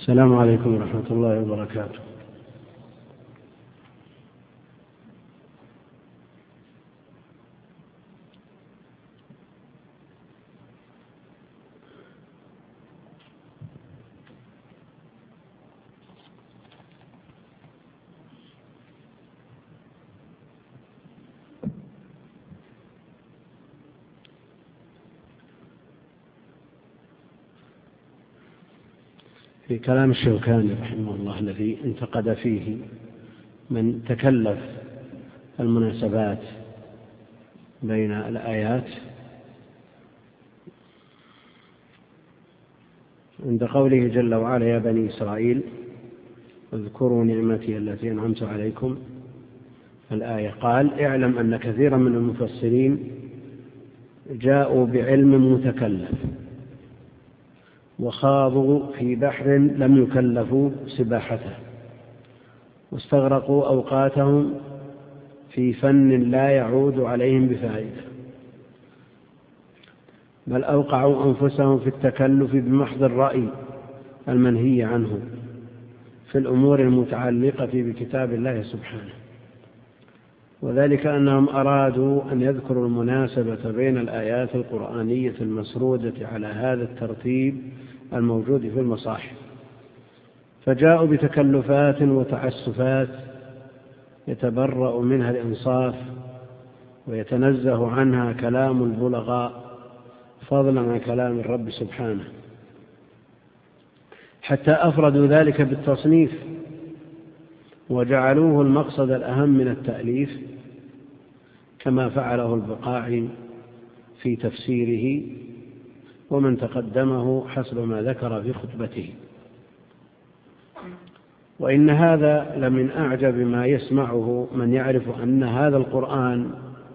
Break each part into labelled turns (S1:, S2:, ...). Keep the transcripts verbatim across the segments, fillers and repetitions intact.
S1: السلام عليكم ورحمة الله وبركاته. في كلام الشوكاني رحمه الله الذي انتقد فيه من تكلف المناسبات بين الآيات، عند قوله جل وعلا: يا بني إسرائيل اذكروا نعمتي التي أنعمت عليكم، الآية قال: اعلم أن كثيرا من المفسرين جاءوا بعلم متكلف وخاضوا في بحر لم يكلفوا سباحته، واستغرقوا أوقاتهم في فن لا يعود عليهم بفائدة، بل أوقعوا أنفسهم في التكلف بمحض الرأي المنهي عنه في الأمور المتعلقة بكتاب الله سبحانه، وذلك أنهم أرادوا أن يذكروا المناسبة بين الآيات القرآنية المسرودة على هذا الترتيب الموجود في المصاحف، فجاءوا بتكلفات وتعسفات يتبرأ منها الإنصاف ويتنزه عنها كلام البلغاء فضلا عن كلام الرب سبحانه، حتى أفردوا ذلك بالتصنيف وجعلوه المقصد الأهم من التأليف، كما فعله البقاعي في تفسيره ومن تقدمه حسب ما ذكر في خطبته. وإن هذا لمن أعجب ما يسمعه من يعرف أن هذا القرآن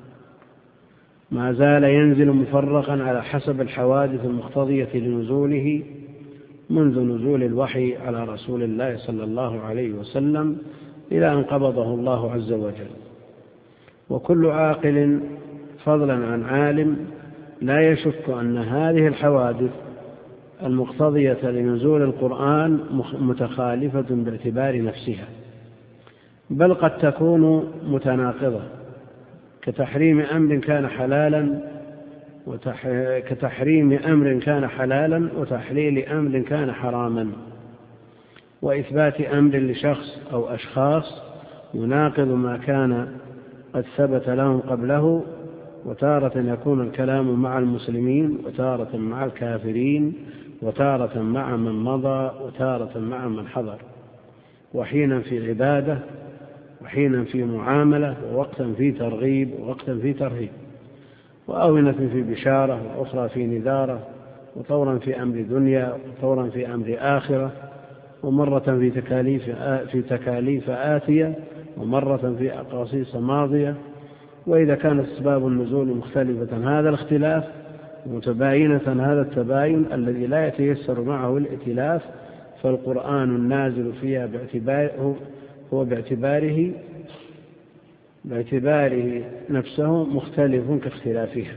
S1: ما زال ينزل مفرقا على حسب الحوادث المقتضية لنزوله منذ نزول الوحي على رسول الله صلى الله عليه وسلم إلى أن قبضه الله عز وجل. وكل عاقل فضلا عن عالم لا يشك أن هذه الحوادث المقتضية لنزول القرآن متخالفة باعتبار نفسها، بل قد تكون متناقضة، كتحريم أمر كان حلالا وتح... كتحريم أمر كان حلالا وتحليل أمر كان حراما، وإثبات أمر لشخص أو أشخاص يناقض ما كان قد ثبت لهم قبله، وتارة يكون الكلام مع المسلمين وتارة مع الكافرين وتارة مع من مضى وتارة مع من حضر، وحينا في عبادة وحينا في معاملة ووقتا في ترغيب ووقتا في ترهيب، وآونة في بشارة وأخرى في نذارة، وطورا في أمر دنيا وطورا في أمر آخرة، ومرة في تكاليف, في تكاليف آتية ومرة في أقاصيص ماضية. وإذا كانت أسباب النزول مختلفة هذا الاختلاف متباينة هذا التباين الذي لا يتيسر معه الائتلاف، فالقرآن النازل فيها باعتباره هو باعتباره باعتباره نفسه مختلف كاختلافها.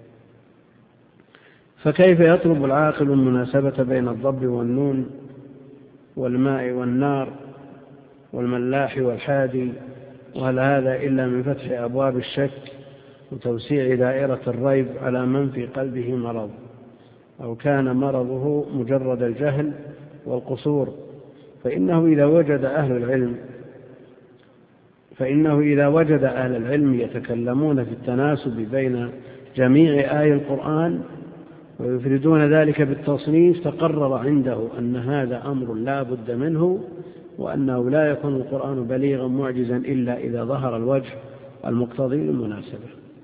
S1: فكيف يطلب العاقل المناسبة بين الضب والنون والماء والنار والملاح والحادي؟ وهل هذا إلا من فتح أبواب الشك وتوسيع دائرة الريب على من في قلبه مرض، أو كان مرضه مجرد الجهل والقصور؟ فإنه إذا وجد أهل العلم فإنه إذا وجد أهل العلم يتكلمون في التناسب بين جميع آي القرآن ويفردون ذلك بالتصنيف، تقرر عنده أن هذا أمر لا بد منه، وأنه لا يكون القرآن بليغا معجزا إلا إذا ظهر الوجه المقتضي للمناسبة.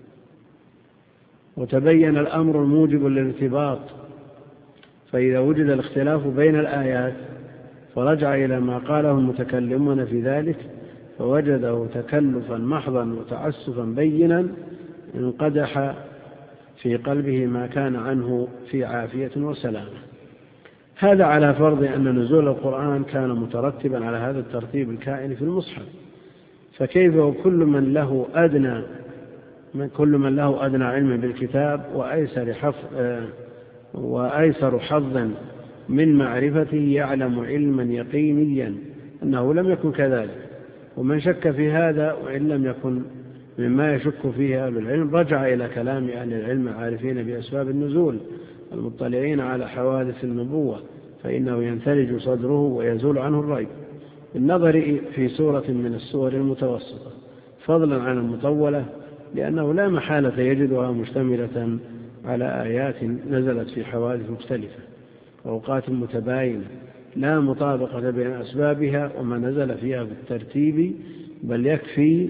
S1: وتبين الأمر الموجب للارتباط، فإذا وجد الاختلاف بين الآيات فرجع إلى ما قاله المتكلمون في ذلك فوجده تكلفا محضا وتعسفا بينا انقدح في قلبه ما كان عنه في عافية وسلامة. هذا على فرض أن نزول القرآن كان مترتبا على هذا الترتيب الكائن في المصحف، فكيف وكل من له أدنى من كل من له أدنى علم بالكتاب وأيسر حظ وأيسر حظا من معرفته يعلم علما يقينيا أنه لم يكن كذلك. ومن شك في هذا وإن لم يكن مما يشك فيه أهل العلم رجع إلى كلام أهل العلم العارفين بأسباب النزول المطلعين على حوادث النبوة، فإنه ينثلج صدره ويزول عنه الريب بالنظر في سورة من السور المتوسطة فضلا عن المطولة، لأنه لا محالة يجدها مشتملة على آيات نزلت في حوادث مختلفة وأوقات متباينة لا مطابقة بين أسبابها وما نزل فيها بالترتيب، بل يكفي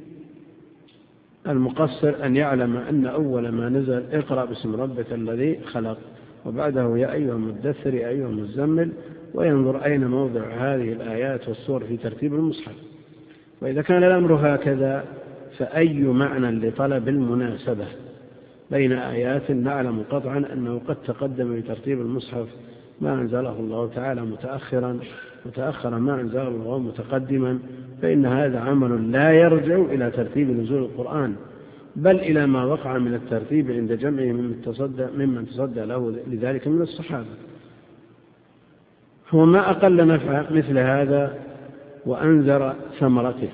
S1: المقصر أن يعلم أن أول ما نزل اقرأ باسم ربك الذي خلق، وبعده يا أيها المدثر يا أيها المزمل، وينظر أين موضع هذه الآيات والسور في ترتيب المصحف. وإذا كان الأمر هكذا فأي معنى لطلب المناسبة بين آيات نعلم قطعا أنه قد تقدم بترتيب المصحف ما أنزله الله تعالى متأخرا متأخرا ما أنزله الله متقدما، فإن هذا عمل لا يرجع إلى ترتيب نزول القرآن بل إلى ما وقع من الترتيب عند جمعه ممن تصدى, ممن تصدى له لذلك من الصحابة. هو ما أقل نفع مثل هذا وأنذر ثمرته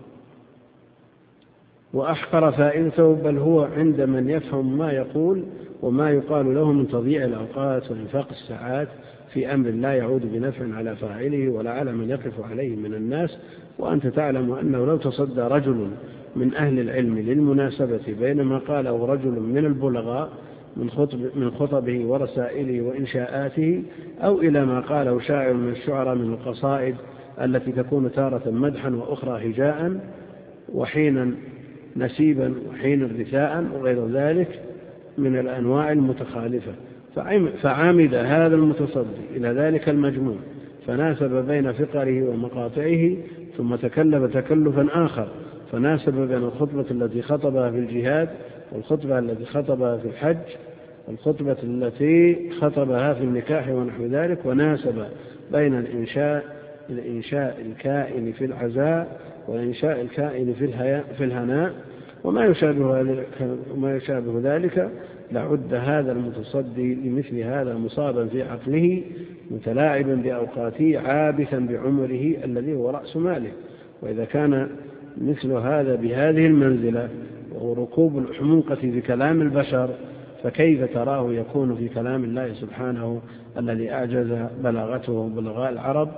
S1: وأحقر فائدته، بل هو عند من يفهم ما يقول وما يقال له من تضييع الأوقات وإنفاق الساعات في أمر لا يعود بنفع على فاعله ولا على من يقف عليه من الناس. وأنت تعلم أنه لو تصدى رجل من أهل العلم للمناسبة بين ما قاله رجل من البلغاء من, خطب من خطبه ورسائله وإنشاءاته أو إلى ما قاله شاعر من الشعراء من القصائد التي تكون تارة مدحا وأخرى هجاء وحينا نسيبا وحينا رثاء وغير ذلك من الأنواع المتخالفة، فعامد هذا المتصدي إلى ذلك المجموع فناسب بين فقره ومقاطعه، ثم تكلف تكلفا آخر فناسب بين الخطبة التي خطبها في الجهاد والخطبة التي خطبها في الحج والخطبة التي خطبها في النكاح ونحو ذلك، وناسب بين الإنشاء الإنشاء الكائن في العزاء وإنشاء الكائن في الهناء وما يشابه, وما يشابه ذلك. لعد هذا المتصدي لمثل هذا مصابا في عقله متلاعبا بأوقاته عابثا بعمره الذي هو رأس ماله. وإذا كان مثل هذا بهذه المنزلة وهو ركوب الحموقة في كلام البشر، فكيف تراه يكون في كلام الله سبحانه الذي أعجز بلاغته بلغاء العرب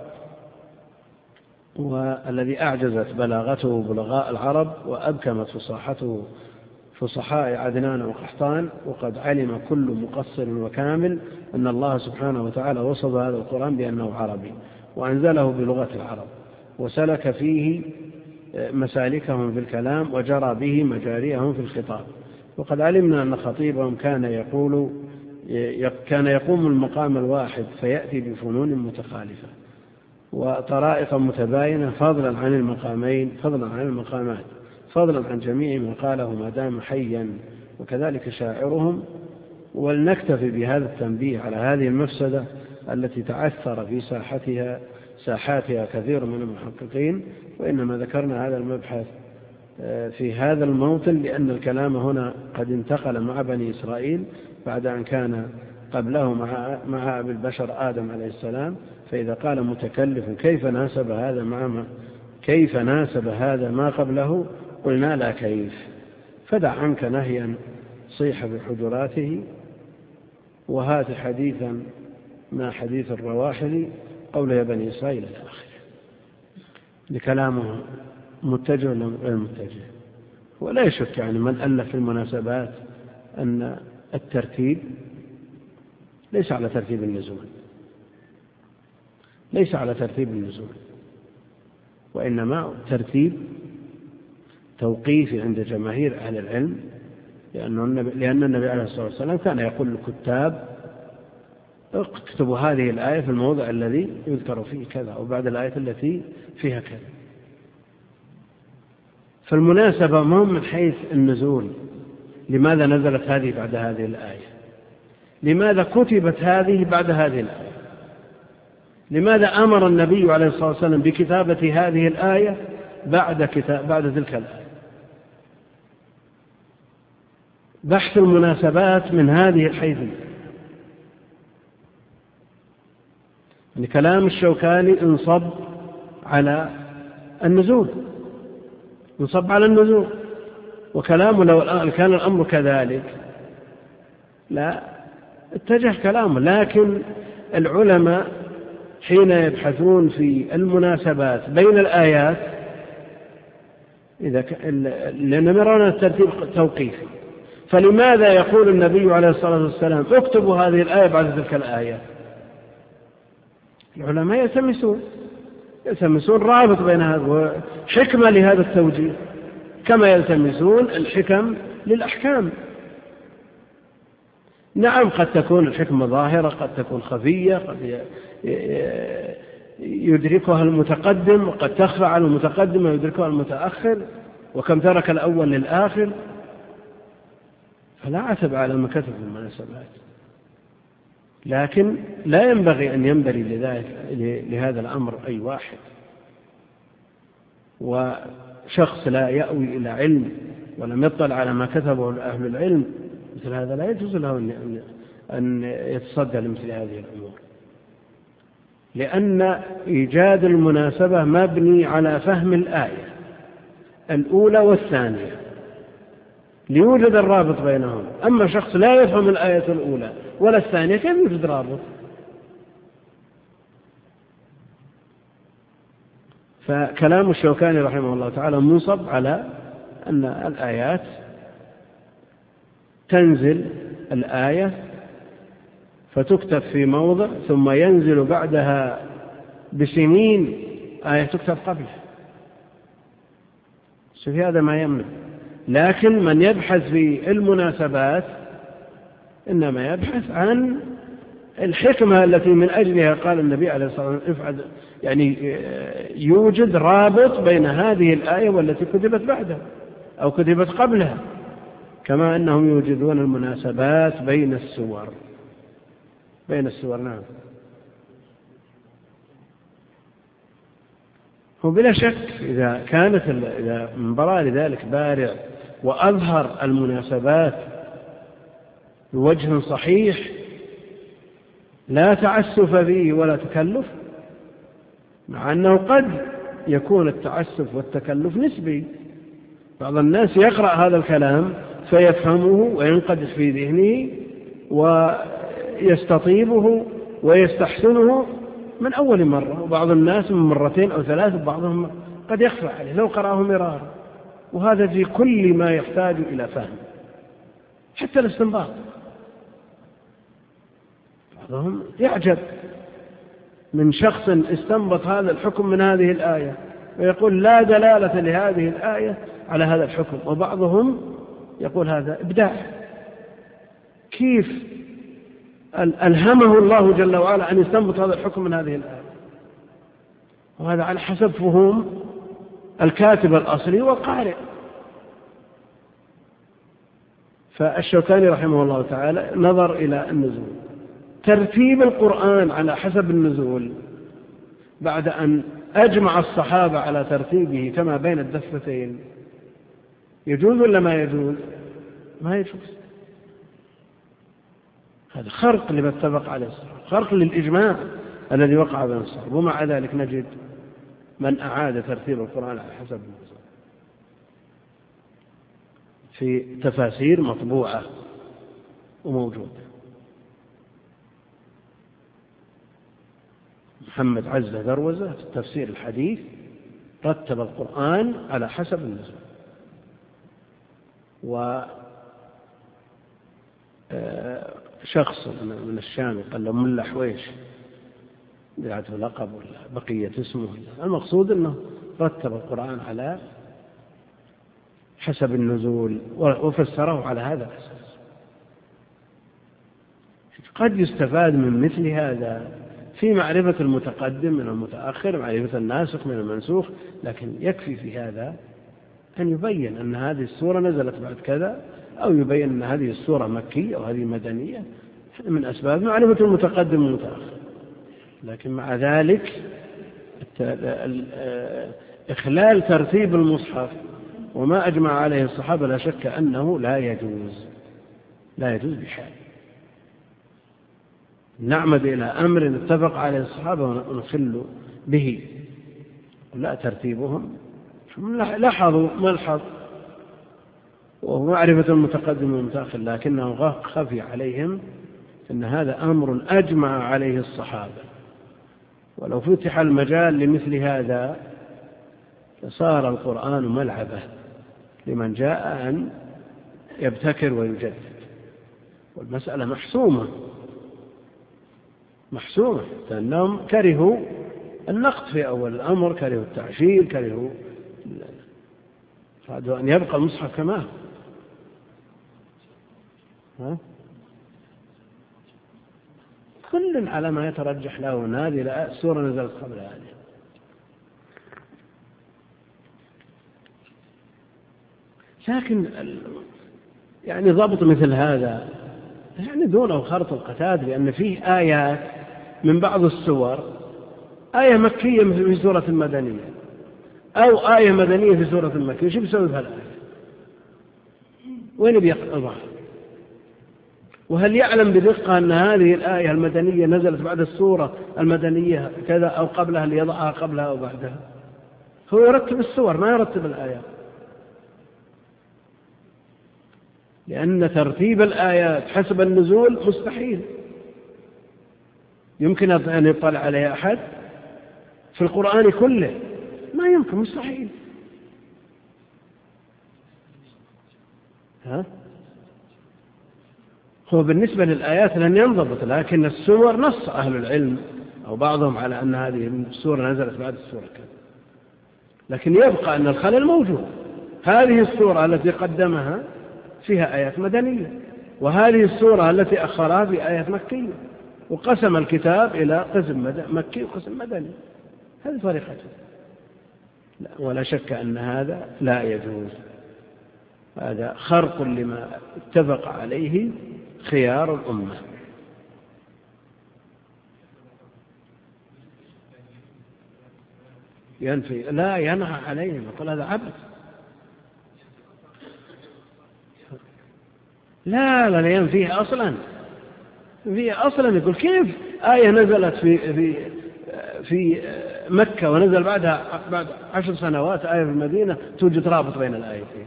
S1: والذي أعجزت بلاغته بلغاء العرب وأبكمت فصاحته فصحاء عدنان وقحطان. وقد علم كل مقصر وكامل أن الله سبحانه وتعالى وصف هذا القرآن بأنه عربي وأنزله بلغة العرب وسلك فيه مسالكهم في الكلام وجرى به مجاريهم في الخطاب. وقد علمنا أن خطيبهم كان يقول كان يقوم المقام الواحد فيأتي بفنون متخالفة وطرائق متباينة فضلا عن المقامين فضلا عن المقامات فضلا عن جميع ما قاله ما دام حيا، وكذلك شاعرهم. ولنكتفي بهذا التنبيه على هذه المفسدة التي تعثر في ساحتها ساحاتها كثير من المحققين. وإنما ذكرنا هذا المبحث في هذا الموطن لأن الكلام هنا قد انتقل مع بني إسرائيل بعد أن كان قبله مع, مع أبي البشر آدم عليه السلام. فإذا قال متكلف كيف ناسب هذا مع ما كيف ناسب هذا ما قبله قلنا لا كيف، فدع عنك نهيا صيح بحجراته وهات حديثا ما حديث الرواحل قول يا بني إسرائيل إلى آخره. لكلامه متجه ولا غير متجه؟ ولا يشك يعني من ألف في المناسبات أن الترتيب ليس على ترتيب النزول ليس على ترتيب النزول وإنما ترتيب توقيفي عند جماهير أهل العلم، لأن النبي عليه الصلاة والسلام كان يقول للكتاب اكتبوا هذه الآية في الموضع الذي يذكر فيه كذا وبعد الآية التي فيها كذا. فالمناسبة ما من حيث النزول، لماذا نزلت هذه بعد هذه الآية؟ لماذا كتبت هذه بعد هذه الآية؟ لماذا أمر النبي عليه الصلاة والسلام بكتابة هذه الآية بعد, كتاب بعد تلك الآية؟ بحث المناسبات من هذه الحيثية. يعني كلام الشوكاني انصب على النزول، انصب على النزول، وكلامه لو كان الأمر كذلك لا اتجه كلامه. لكن العلماء حين يبحثون في المناسبات بين الآيات، إذا لأنهم يرون الترتيب توقيفي، فلماذا يقول النبي عليه الصلاة والسلام اكتبوا هذه الآية بعد تلك الآية؟ العلماء يلتمسون يلتمسون رابط بين هذا وحكمة لهذا التوجيه، كما يلتمسون الحكم للأحكام. نعم، قد تكون الحكمة ظاهرة، قد تكون خفية، قد يدركها المتقدم، وقد تخفى على المتقدم ويدركها المتأخر، وكم ترك الأول للآخر. فلا عتب على ما كتب المناسبات، لكن لا ينبغي أن ينبري لذلك لهذا الأمر أي واحد. وشخص لا يأوي إلى علم ولم يطلع على ما كتبه أهل العلم مثل هذا لا يجوز له أن يتصدى لمثل هذه الأمور، لأن إيجاد المناسبة مبني على فهم الآية الأولى والثانية ليوجد الرابط بينهم. أما شخص لا يفهم الآية الأولى ولا الثانية كيف يوجد رابط؟ فكلام الشوكاني رحمه الله تعالى منصب على أن الآيات تنزل الآية فتكتب في موضع ثم ينزل بعدها بسنين آية تكتب قبلها. في هذا ما يمنع. لكن من يبحث في المناسبات إنما يبحث عن الحكمة التي من أجلها قال النبي عليه الصلاة والسلام يعني يوجد رابط بين هذه الآية والتي كتبت بعدها أو كتبت قبلها، كما أنهم يوجدون المناسبات بين السور بين السور. نعم، هو بلا شك إذا كانت إذا من براء ذلك بارع وأظهر المناسبات بوجه صحيح لا تعسف فيه ولا تكلف، مع أنه قد يكون التعسف والتكلف نسبي. بعض الناس يقرأ هذا الكلام فيفهمه وينقدح في ذهنه ويستطيبه ويستحسنه من أول مرة، وبعض الناس من مرتين أو ثلاث، وبعضهم قد يخفى عليه لو قرأه مرارا. وهذا في كل ما يحتاج إلى فهم، حتى الاستنباط. بعضهم يعجب من شخص استنبط هذا الحكم من هذه الآية ويقول لا دلالة لهذه الآية على هذا الحكم، وبعضهم يقول هذا إبداع. كيف ألهمه الله جل وعلا أن يستنبط هذا الحكم من هذه الآية؟ وهذا على حسب فهوم الكاتب الأصلي والقارئ. فالشوكاني رحمه الله تعالى نظر إلى النزول، ترتيب القرآن على حسب النزول بعد أن أجمع الصحابة على ترتيبه كما بين الدفتين، يجوز ولا ما يجوز؟ ما يجوز. هذا خرق لما اتفق عليه الصحابة، خرق للإجماع الذي وقع بين الصحابة. ومع ذلك نجد من أعاد ترتيب القرآن على حسب النزول في تفاسير مطبوعة وموجودة. محمد عزة دروزة في التفسير الحديث رتب القرآن على حسب النزول. وشخص من الشام قال له ملا حويش دعته لقب ولا بقية اسمه، المقصود أنه رتب القرآن على حسب النزول وفسره على هذا الأساس. قد يستفاد من مثل هذا في معرفة المتقدم من المتأخر، معرفة الناسخ من المنسوخ، لكن يكفي في هذا أن يبين أن هذه السورة نزلت بعد كذا، أو يبين أن هذه السورة مكية أو هذه مدنية، من أسباب معرفة المتقدم والمتأخر. لكن مع ذلك إخلال ترتيب المصحف وما أجمع عليه الصحابة لا شك أنه لا يجوز، لا يجوز بحال، نعمد إلى أمر اتفق عليه الصحابة ونخل به، لا ترتيبهم لاحظوا ملحظ وهو معرفة المتقدم والمتأخر، لكنه خفي عليهم أن هذا أمر أجمع عليه الصحابة، ولو فتح المجال لمثل هذا لصار القرآن ملعبة لمن جاء أن يبتكر ويجدد، والمسألة محسومة محسومة لأنهم كرهوا النقد في أول الأمر، كرهوا التعجيل، كرهوا أرادوا أن يبقى المصحف كما هو. ها؟ كل على ما يترجح له أن هذه السورة نزلت قبل هذه. لكن يعني ضبط مثل هذا يعني دونه خرط القتاد، لأن فيه آيات من بعض السور آية مكية في سورة المدنية أو آية مدنية في سورة المكية، شو بيسوي بهالآية؟ وين بيقرأها؟ وهل يعلم بدقة أن هذه الآية المدنية نزلت بعد السورة المدنية كذا أو قبلها ليضعها قبلها أو بعدها؟ هو يرتب السور ما يرتب الآيات، لأن ترتيب الآيات حسب النزول مستحيل يمكن أن يطلع عليه أحد في القرآن كله، ما يمكن، مستحيل. ها؟ هو بالنسبة للآيات لن ينضبط، لكن السور نص أهل العلم أو بعضهم على أن هذه السورة نزلت بعد السورة كذا، لكن يبقى أن الخلل موجود. هذه السورة التي قدمها فيها آيات مدنية، وهذه السورة التي أخرها في آيات مكية، وقسم الكتاب إلى قسم مكي وقسم مدني. هذه طريقته، لا ولا شك أن هذا لا يجوز، هذا خرق لما اتفق عليه خيار الأمة. ينفي لا ينهى عليهم، يقول هذا عبث. لا لا لا ينفيه أصلا، فيه أصلا يقول كيف آية نزلت في في في مكة ونزل بعدها بعد عشر سنوات آية في المدينة توجد رابط بين الآيتين؟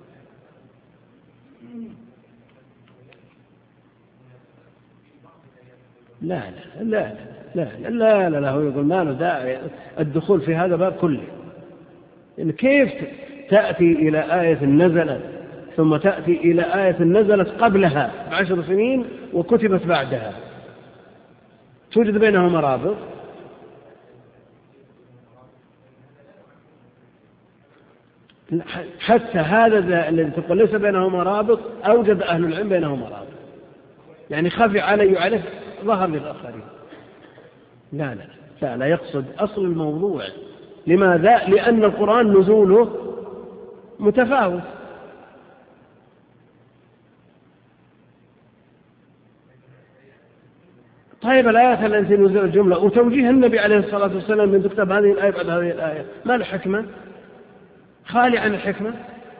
S1: لا لا لا لا لا لا, لا هو يقول ما له داعي الدخول في هذا باب كله. يعني كيف تأتي إلى آية نزلت ثم تأتي إلى آية نزلت قبلها بعشر سنين وكتبت بعدها توجد بينهما رابط؟ حتى هذا الذي تقول ليس بينهما رابط أوجد أهل العلم بينهما رابط، يعني خفي علي وعليه ظهر للآخرين. لا لا لا لا يقصد أصل الموضوع. لماذا؟ لأن القرآن نزوله متفاوت. طيب الآيات التي نزلت الجملة وتوجيه النبي عليه الصلاة والسلام من تكتب هذه الآية بعد هذه الآية، ما الحكمة؟ خالي عن الحكمة.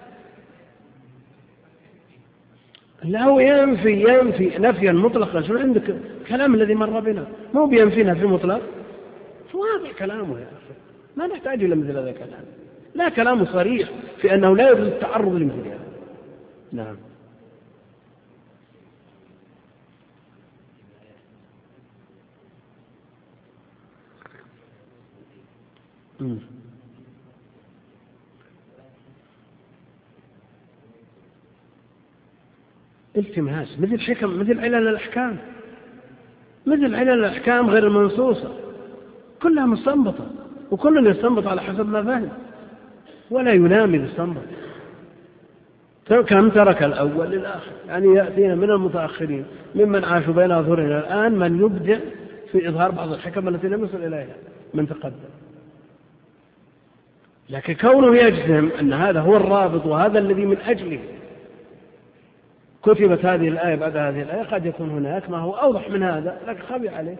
S1: لا هو ينفي ينفي نفيا مطلقا. شو عندك كلام الذي مر بنا مو بينفينا في مطلق، واضح كلامه يا أخي، ما نحتاج إلى مثل هذا الكلام. لا كلامه صريح في أنه لا يجوز التعرض لمثل هذا. نعم. م. التماس مثل حكم مثل علل الأحكام، مثل علل الأحكام غير المنصوصة كلها مستنبطة، وكل يستنبط على حسب ما فهم ولا ينامي الاستنبط. كم ترك الأول للآخر، يعني يأتينا من المتأخرين ممن عاشوا بين أظهرنا الآن من يبدع في إظهار بعض الحكم التي لم يصل إليها من تقدم. لكن كونه يجزم أن هذا هو الرابط وهذا الذي من أجله كتبت هذه الآية بعد هذه الآية، قد يكون هناك ما هو أوضح من هذا لكن خبي عليه.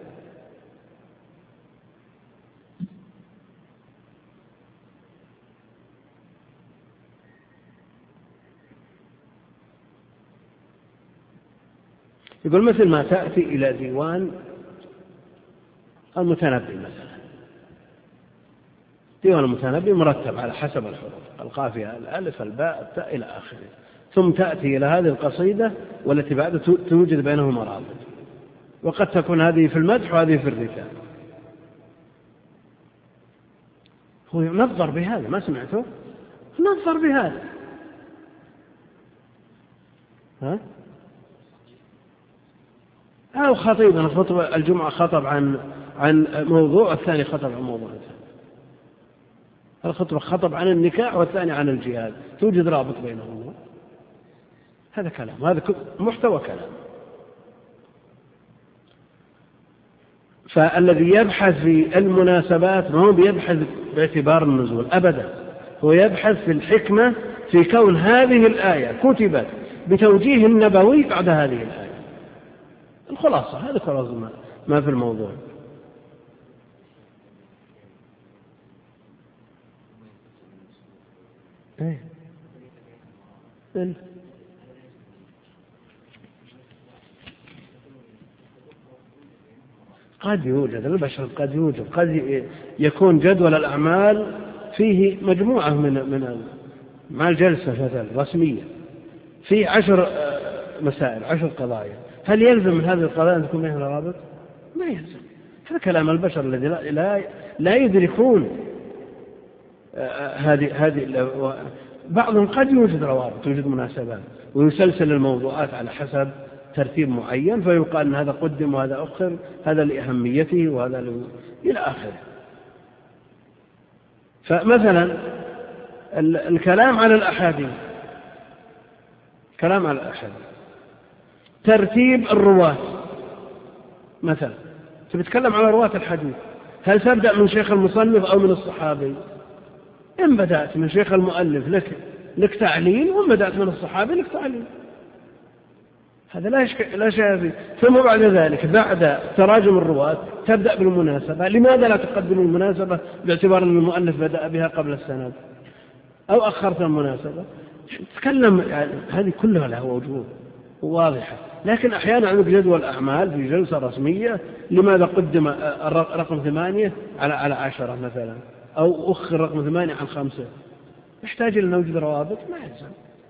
S1: يقول مثل ما تأتي إلى ديوان المتنبي مثلا، ديوان المتنبي مرتب على حسب الحروف، القافية، الألف، الباء، التاء إلى آخره، ثم تأتي إلى هذه القصيدة والتي بعد توجد بينهم رابط، وقد تكون هذه في المدح وهذه في الرثاء. هو ينظر بهذا، ما سمعته؟ نظر بهذا. ها؟ أو خطيب، أنا خطب الجمعة خطب عن عن موضوع، الثاني خطب عن موضوع ثاني. الخطبة خطب عن النكاح والثاني عن الجهاد، توجد رابط بينهما. هذا كلام، هذا محتوى كلام. فالذي يبحث في المناسبات ما هو بيبحث باعتبار النزول أبدا، هو يبحث في الحكمة في كون هذه الآية كتبت بتوجيه النبوي بعد هذه الآية. الخلاصة، هذا خلاصة ما, ما في الموضوع. إيه؟ إيه؟ قد يوجد البشر، قد يوجد، قد يكون جدول الأعمال فيه مجموعة من من مع الجلسة مثلا رسمية في عشر مسائل، عشر قضايا، هل يلزم من هذه القضايا أن تكون بينها روابط؟ ما يلزم. هذا كلام البشر الذي لا لا, لا يدركون هذه هذه بعضهم قد يوجد روابط، يوجد مناسبات، ويسلسل الموضوعات على حسب ترتيب معين، فيقال أن هذا قدم وهذا أخر، هذا لأهميته وهذا له إلى آخره. فمثلا الكلام على الأحاديث، كلام على الأحاديث، ترتيب الرواة مثلا، تتكلم على رواة الحديث، هل تبدأ من شيخ المصنف أو من الصحابي؟ إن بدأت من شيخ المؤلف لك لك تعليل، وإن بدأت من الصحابي لك تعليل، هذا لا لا شيء فيه. ثم بعد ذلك بعد تراجم الرواة تبدأ بالمناسبة. لماذا لا تقدم المناسبة باعتبار أن المؤلف بدأ بها قبل السند أو أخرت المناسبة؟ تتكلم يعني هذه كلها لها وجوه واضحة. لكن أحيانا عندك جدول أعمال في جلسة رسمية، لماذا قدم رقم ثمانية على على عشرة مثلا، أو أخر رقم ثمانية عن خمسة؟ يحتاج إلى نوجد روابط؟ ما يلزم.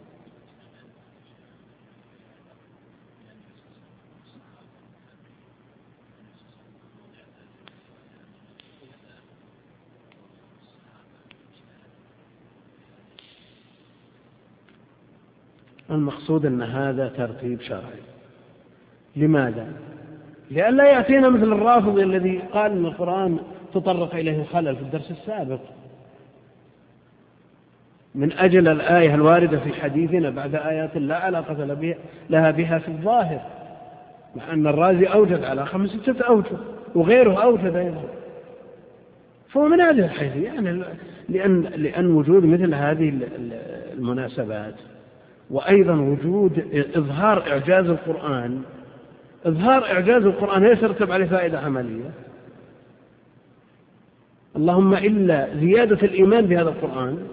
S1: المقصود أن هذا ترتيب شرعي. لماذا؟ لأن لا يأتينا مثل الرافض الذي قال أن القرآن تطرق إليه خلل في الدرس السابق، من أجل الآية الواردة في حديثنا بعد آيات لا علاقة لها بها في الظاهر، مع أن الرازي أوجد على خمس ستة أوجه وغيره أوجد أيضا. فهو من هذه الحيث يعني لأن, لأن وجود مثل هذه المناسبات، وأيضا وجود إظهار إعجاز القرآن، إظهار إعجاز القرآن يترتب عليه فائدة عملية، اللهم إلا زيادة الإيمان بهذا القرآن.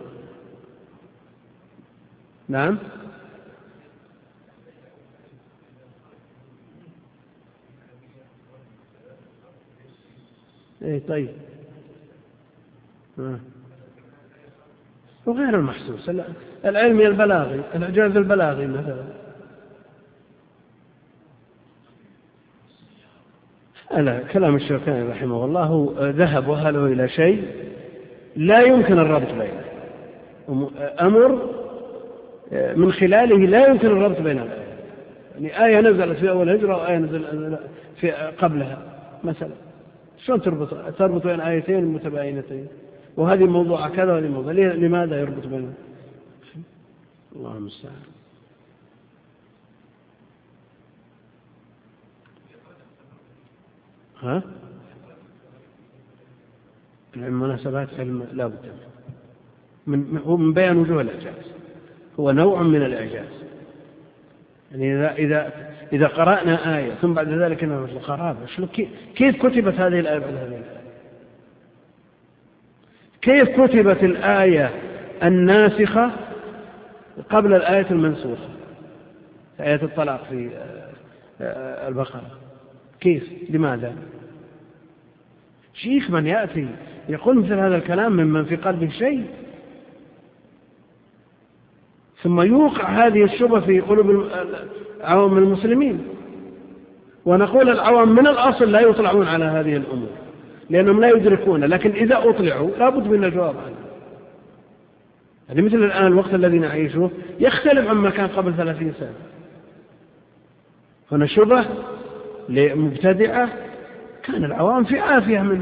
S1: نعم. إيه طيب. آه. وغير المحسوس، العلمي البلاغي، الإعجاز البلاغي مثلا. ألا كلام الشوكاني رحمه الله ذهب وهله إلى شيء لا يمكن الربط بينه، أمر من خلاله لا يمكن الربط بين الآية، يعني آية نزلت في أول هجرة وآية نزلت في قبلها مثلا، شلون تربط تربط بين آيتين متباينتين، وهذه موضوع كذا وهذه موضوع، لماذا يربط بينهم؟ الله المستعان. ها؟ المناسبات علم لا بد من هو من بيان وجوه الإعجاز، هو نوع من الإعجاز. يعني إذا إذا إذا قرأنا آية ثم بعد ذلك إنه القرابة، كيف كتبت هذه الآية بعد هذه الآية؟ كيف كتبت الآية الناسخة قبل الآية المنسوخة، آية الطلاق في البقرة؟ كيف؟ لماذا؟ شيخ من يأتي يقول مثل هذا الكلام ممن في قلبه شيء، ثم يوقع هذه الشبهة في قلوب عوام المسلمين. ونقول العوام من الأصل لا يطلعون على هذه الأمور لأنهم لا يدركون، لكن إذا أطلعوا لابد من الجواب عنها. هذه مثل الآن الوقت الذي نعيشه يختلف عما كان قبل ثلاثين سنة. هنا شبه لمبتدعة كان العوام في عافية منه،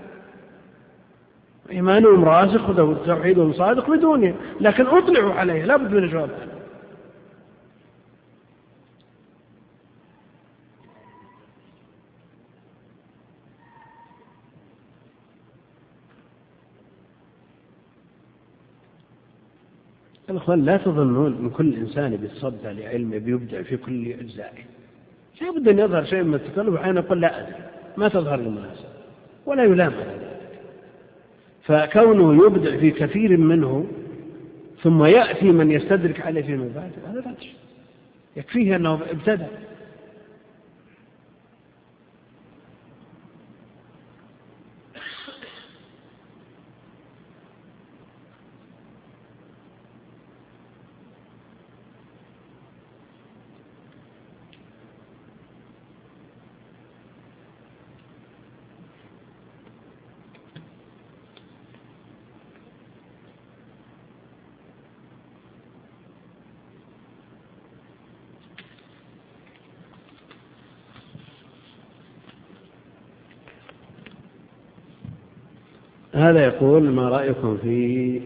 S1: إيمانهم راسخ وتوحيدهم صادق بدونه، لكن أطلعوا عليه لابد من الجواب عنه. الأخوان لا تظنون من كل إنسان بيتصدى لعلمه بيبدع في كل أجزائه، لا بد أن يظهر شيء من التكلف وحين يقول لا أدري، ما تظهر المناسبة ولا يلام على ذلك. فكونه يبدع في كثير منه ثم يأتي من يستدرك عليه فيما بعد هذا لا شيء، يكفيه أنه ابتدع. هذا يقول ما رأيكم في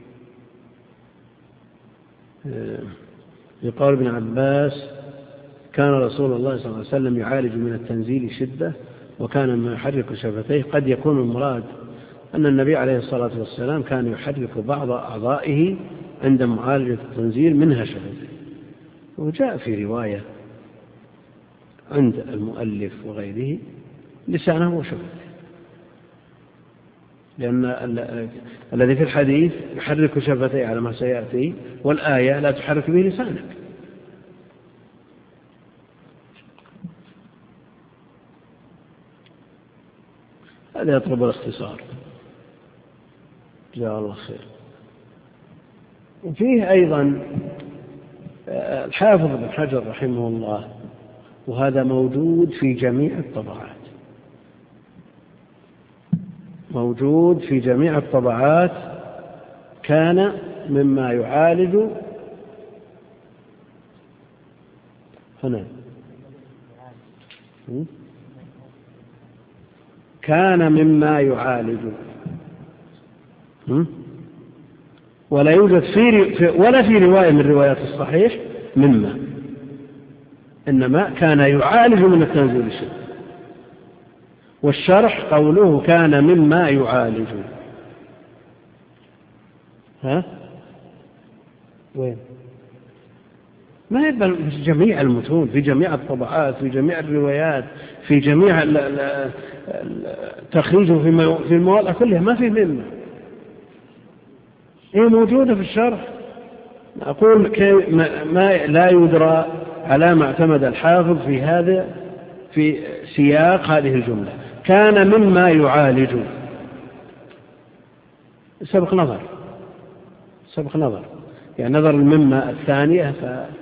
S1: في قول ابن عباس كان رسول الله صلى الله عليه وسلم يعالج من التنزيل شدة وكان ما يحرك شفتيه. قد يكون المراد أن النبي عليه الصلاة والسلام كان يحرك بعض أعضائه عند معالجة التنزيل منها شفتيه. وجاء في رواية عند المؤلف وغيره لسانه وشفتيه، لأن الذي في الحديث يحرك شفتيه على ما سيأتي، والآية لا تحرك به لسانك. هذا يطلب الاختصار. جزاه الله خير. وفيه أيضا الحافظ بن حجر رحمه الله، وهذا موجود في جميع الطبعات، موجود في جميع الطبعات، كان مما يعالج هنا كان مما يعالج ولا يوجد في ولا في رواية من روايات الصحيح مما، إنما كان يعالج من التنزيل الشديد. والشرح قوله كان مما يعالج. ها وين؟ ما يبقى في جميع المتون، في جميع الطبعات، في جميع الروايات، في جميع تخريجه في المواضع كلها، ما في مما. هي موجودة في الشرح. أقول ما لا يدرى على ما اعتمد الحافظ في هذا في سياق هذه الجملة، كان مما يعالج. سبق نظر سبق نظر يعني نظر المما الثانية.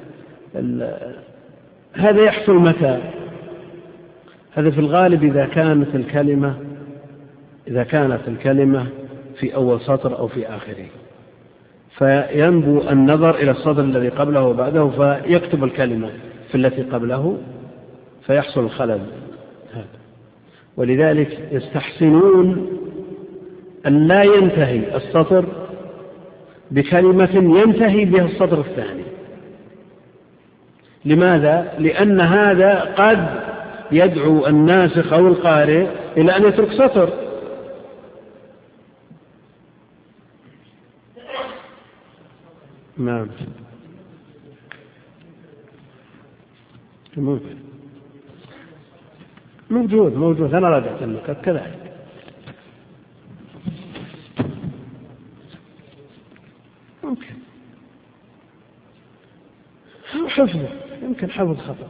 S1: هذا يحصل متى؟ هذا في الغالب إذا كانت الكلمة إذا كانت الكلمة في أول سطر أو في آخره، فينبو النظر إلى السطر الذي قبله وبعده فيكتب الكلمة في التي قبله فيحصل الخلل هذا. ولذلك يستحسنون أن لا ينتهي السطر بكلمة ينتهي بها السطر الثاني. لماذا؟ لأن هذا قد يدعو الناسخ أو القارئ إلى أن يترك سطر. نعم ممكن موجود موجود أنا رجعت النكت كذلك. ممكن حفظه، يمكن حفظ خطأ.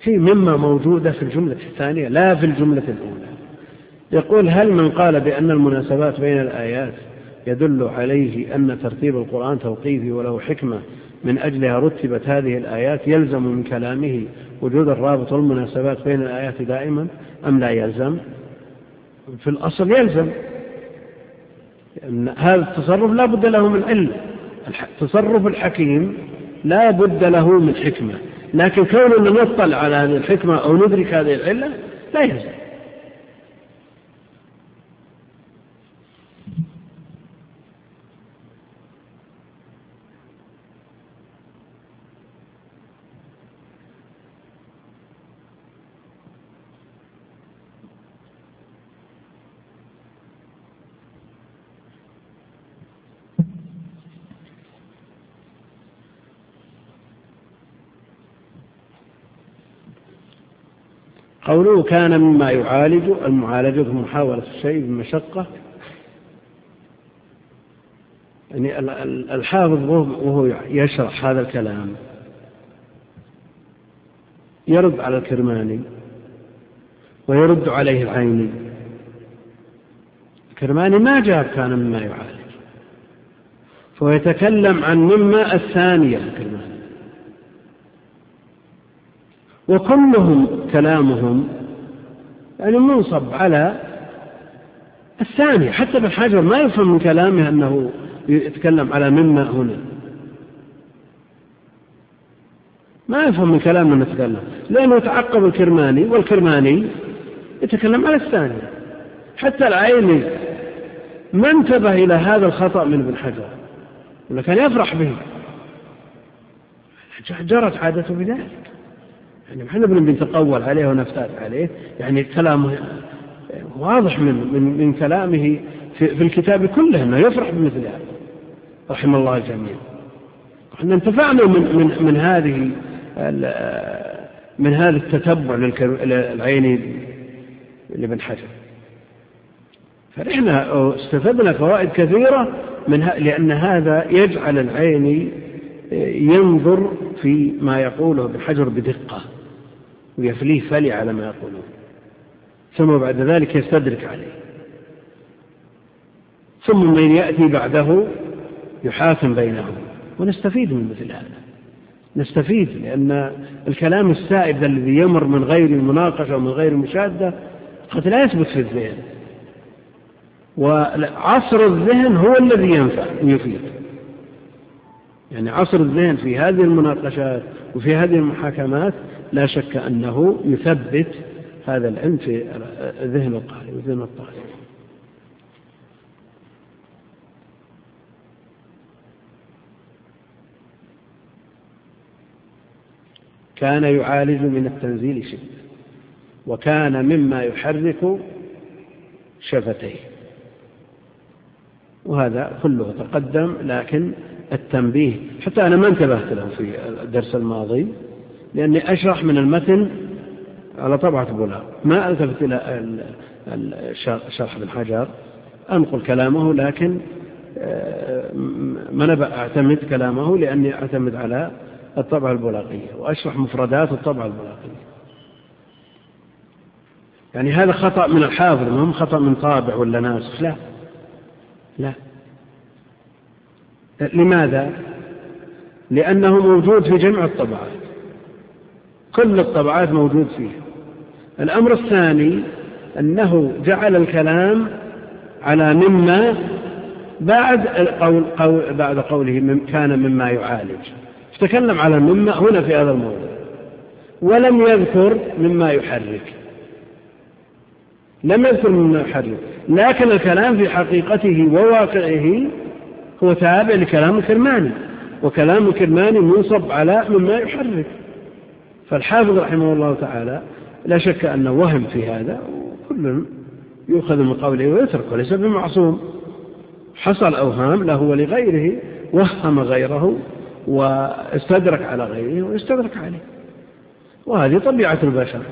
S1: هي مما موجودة في الجملة الثانية لا في الجملة الأولى. يقول: هل من قال بأن المناسبات بين الآيات يدل عليه أن ترتيب القرآن توقيفي وله حكمة من أجلها رتبت هذه الآيات يلزم من كلامه وجود الرابط والمناسبات بين الآيات دائما أم لا يلزم؟ في الأصل يلزم، لأن هذا التصرف لا بد له من علة. تصرف الحكيم لا بد له من حكمة، لكن كوننا نطلع على هذه الحكمة أو ندرك هذه العلة لا يلزم. قوله كان مما يعالج المعالجة محاولة الشيء بمشقة، يعني الحافظ وهو يشرح هذا الكلام يرد على الكرماني ويرد عليه العيني. الكرماني ما جاب كان مما يعالج، فهو يتكلم عن مما الثانية الكرماني، وكلهم كلامهم يعني منصب على الثانية. حتى ابن حجر ما يفهم من كلامه أنه يتكلم على مما هنا، ما يفهم من كلامه أنه يتكلم، لأنه يتعقب الكرماني والكرماني يتكلم على الثانية. حتى العيني ما انتبه إلى هذا الخطأ من ابن حجر، ولكن يفرح به، جرت عادته بذلك. يعني احنا بنتقول عليه ونفتات عليه، يعني كلامه واضح من, من, من كلامه في, في الكتاب كله أنه يفرح بمثل هذا رحم الله الجميع. احنا انتفعنا من, من, من هذه من هذا التتبع للعيني لابن حجر، فنحن استفدنا فوائد كثيرة منها، لأن هذا يجعل العيني ينظر في ما يقوله ابن حجر بدقة ويفليه فلي على ما يقوله، ثم بعد ذلك يستدرك عليه، ثم من يأتي بعده يحاكم بينهم، ونستفيد من مثل هذا. نستفيد لأن الكلام السائد الذي يمر من غير المناقشة ومن غير المشاهدة قد لا يثبت في الذهن، وعصر الذهن هو الذي ينفع ويفيد. يعني عصر الذهن في هذه المناقشات وفي هذه المحاكمات لا شك أنه يثبت هذا العلم في ذهن القارئ وذهن الطالب. كان يعالج من التنزيل شدة، وكان مما يحرك شفتيه، وهذا كله تقدم، لكن التنبيه حتى أنا ما انتبهت له في الدرس الماضي لأني أشرح من المتن على طبعة بولاق، ما ألتفت إلى شرح ابن حجر، أنقل كلامه لكن ما نبأ أعتمد كلامه لأني أعتمد على الطبعة البولاقية وأشرح مفردات الطبعة البولاقية. يعني هذا خطأ من الحافظ، ما هم خطأ من طابع ولا ناسخ، لا لا. لماذا؟ لأنه موجود في جميع الطبعات، كل الطبعات موجود فيه. الأمر الثاني أنه جعل الكلام على مما بعد قول قول بعد قوله كان مما يعالج، تكلم على مما هنا في هذا الموضوع، ولم يذكر مما يحرك، لم يذكر مما يحرك، لكن الكلام في حقيقته وواقعه هو تابع لكلام الكرماني، وكلام الكرماني منصب على مما يحرك. فالحافظ رحمه الله تعالى لا شك أنه وهم في هذا، وكل يؤخذ من قوله ويترك، وليس بمعصوم. حصل أوهام له ولغيره، وهم غيره واستدرك على غيره واستدرك عليه، وهذه طبيعة البشر.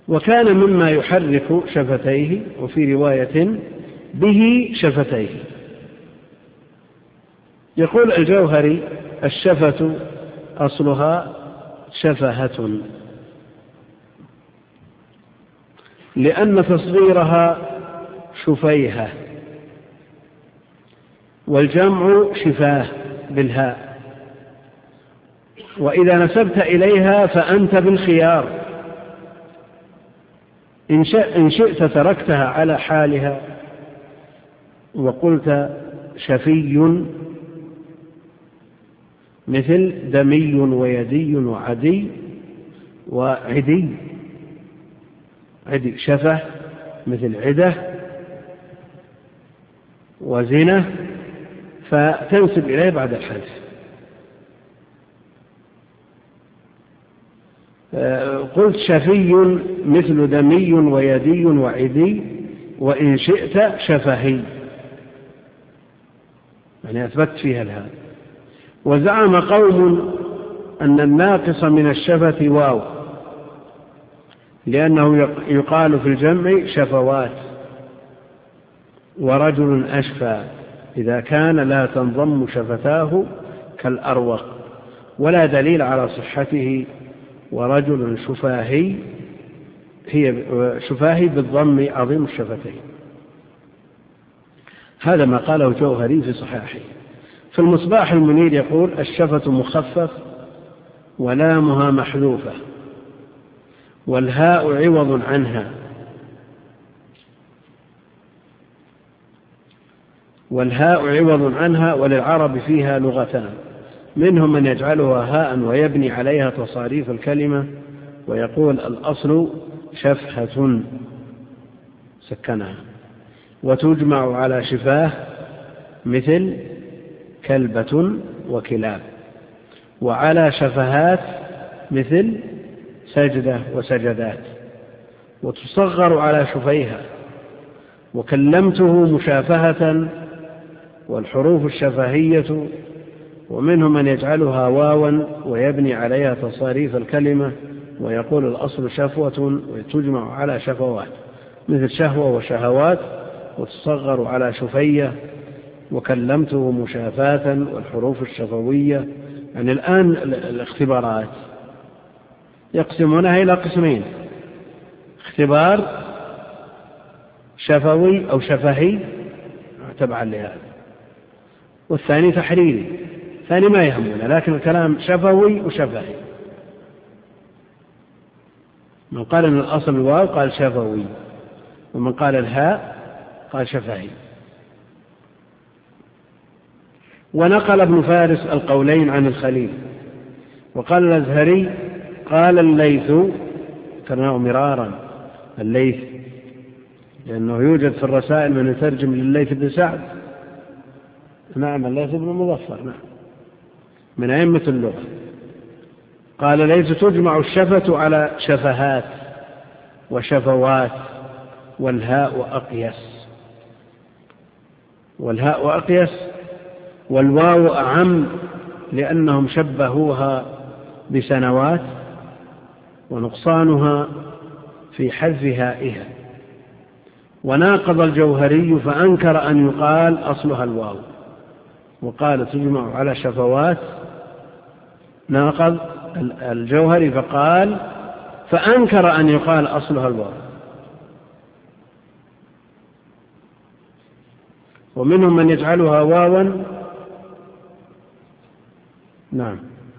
S1: وكان مما يحرك شفتيه، وفي رواية به شفتيه. يقول الجوهري: الشفة أصلها شفهة، لأن تصغيرها شفيهة، والجمع شفاه بالهاء، وإذا نسبت إليها فأنت بالخيار، إن شئت تركتها على حالها وقلت شفي، مثل دمي ويدي وعدي وعدي، عدي شفه مثل عدة وزنة، فتنسب إليه بعد الحذف. قلت شفي مثل دمي ويدي وعدي، وإن شئت شفهي، يعني أثبت فيها الهاء. وزعم قوم أن الناقص من الشفة واو، لأنه يقال في الجمع شفوات، ورجل أشفى إذا كان لا تنضم شفتاه كالأروق، ولا دليل على صحته. ورجل شفاهي، هي شفاهي بالضم عظيم الشفتين. هذا ما قاله الجوهري في صحيحه. في المصباح المنير يقول: الشفة مخفف ولامها محذوفة، والهاء عوض عنها، والهاء عوض عنها، وللعرب فيها لغتان: منهم من يجعلها هاء ويبني عليها تصاريف الكلمة ويقول الأصل شفهة سكنها، وتجمع على شفاه مثل كلبة وكلاب، وعلى شفهات مثل سجدة وسجدات، وتصغر على شفيها. وكلمته مشافهة، والحروف الشفهية. ومنهم من يجعلها واوا ويبني عليها تصاريف الكلمة ويقول الأصل شفوة، وتجمع على شفوات مثل شهوة وشهوات، وتصغر على شفية. وكلمته مشافاة، والحروف الشفوية. يعني الآن الاختبارات يقسمونها إلى قسمين: اختبار شفوي أو شفهي تبعا لهذا، والثاني تحريري. ثاني ما يهمنا، لكن الكلام شفوي وشفهي. من قال أن الأصل الواو قال شفوي، ومن قال الهاء قال شفهي. ونقل ابن فارس القولين عن الخليل، وقال الأزهري قال الليث، كرناه مرارا الليث، لأنه يوجد في الرسائل من يترجم لليث بن سعد. نعم، الليث بن مظفر، نعم، من أئمة اللغة. قال ليس تجمع الشفة على شفهات وشفوات، والهاء أقيس، والهاء أقيس، والواو أعم، لأنهم شبهوها بسنوات، ونقصانها في حذف هائها. وناقض الجوهري فأنكر أن يقال أصلها الواو، وقال تجمع على شفوات. ناقض الجوهري فقال فأنكر أن يقال أصلها الواو. ومنهم من يجعلها واوا، نعم،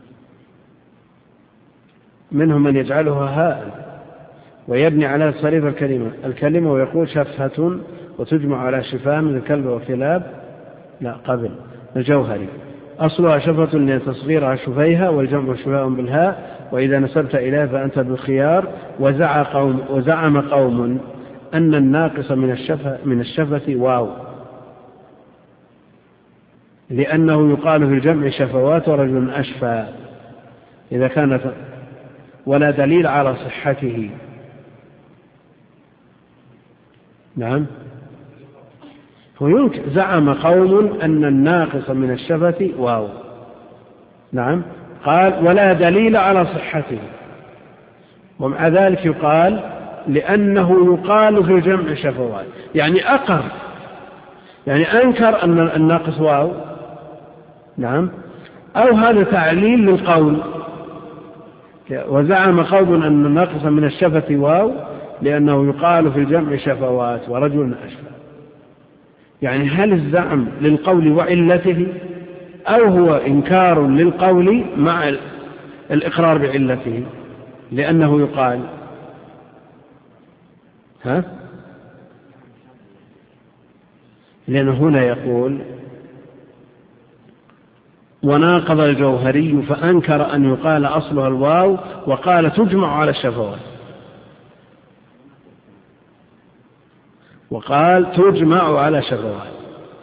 S1: منهم من يجعلها هاء ويبني على تصريف الكلمة الكلمة ويقول شفهة، وتجمع على شفاه من الكلب وكلاب. لا، قبل الجوهري أصلها شفة لتصغيرها شفيها، والجمع شفاء بالهاء، وإذا نسبت إليه فأنت بالخيار. وزعم قوم, وزعم قوم أن الناقص من الشفة, من الشفة واو، لأنه يقال في الجمع شفوات ورجل أشفى إذا كانت، ولا دليل على صحته. نعم، ويمكن زعم قوم أن الناقص من الشفة واو، نعم، قال ولا دليل على صحته. ومع ذلك يقال لأنه يقال في الجمع شفوات، يعني أقر، يعني أنكر أن الناقص واو، نعم، أو هذا تعليل للقول، وزعم قوم أن الناقص من الشفة واو لأنه يقال في الجمع شفوات ورجل أشفى. يعني هل الزعم للقول وعلته أو هو إنكار للقول مع الإقرار بعلته لأنه يقال؟ ها؟ لأنه هنا يقول وناقض الجوهري فأنكر أن يقال أصلها الواو وقال تجمع على الشفوات، وقال تجمع على شفوات.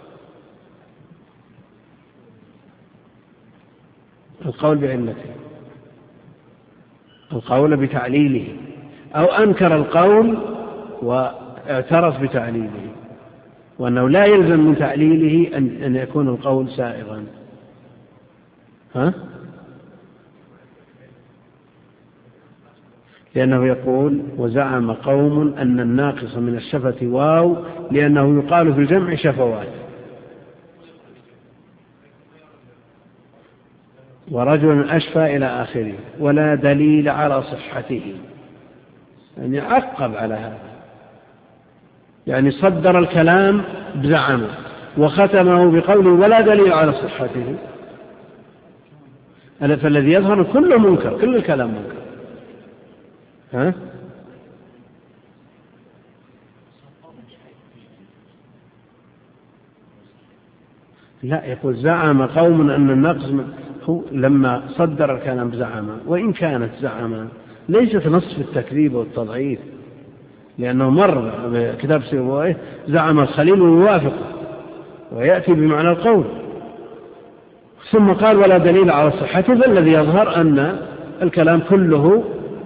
S1: القول بعلته، القول بتعليله، أو أنكر القول واعترف بتعليله، وأنه لا يلزم من تعليله أن يكون القول سائغا. ها؟ لأنه يقول وزعم قوم أن الناقص من الشفة واو لأنه يقال في الجمع شفوات، ورجل أشفى إلى آخره، ولا دليل على صحته. يعني عقب على هذا، يعني صدر الكلام بزعمه وختمه بقوله ولا دليل على صحته. فالذي يظهر كله منكر، كل الكلام منكر. ها؟ لا، يقول زعم قوم أن النقص هو لما صدر الكلام بزعمه، وإن كانت زعمه ليست نص في التكذيب والتضعيف، لأنه مر بكتاب سيبويه زعم الخليل ويوافقه ويأتي بمعنى القول، ثم قال ولا دليل على صحته، فالذي يظهر أن الكلام كله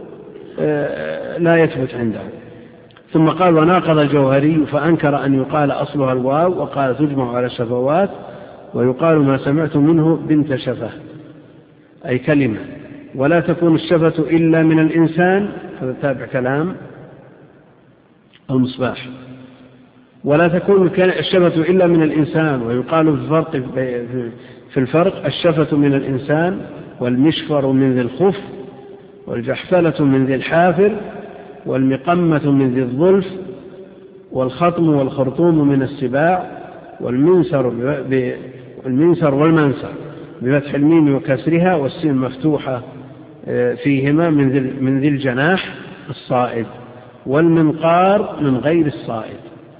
S1: لا يثبت عنده. ثم قال وناقض الجوهري فأنكر أن يقال أصلها الواو وقال تجمع على الشفوات، ويقال ما سمعت منه بنت شفة، أي كلمة، ولا تكون الشفة إلا من الإنسان، هذا تابع كلام المصباح، ولا تكون الشفة إلا من الإنسان، ويقال في الفرق, في الفرق الشفة من الإنسان، والمشفر من ذي الخف، والجحفلة من ذي الحافر، والمقمة من ذي الظلف، والخطم والخرطوم من السباع، والمنسر, والمنسر والمنسر بفتح الميم وكسرها والسين مفتوحة فيهما من ذي الجناح الصائد، والمنقار من غير الصائد،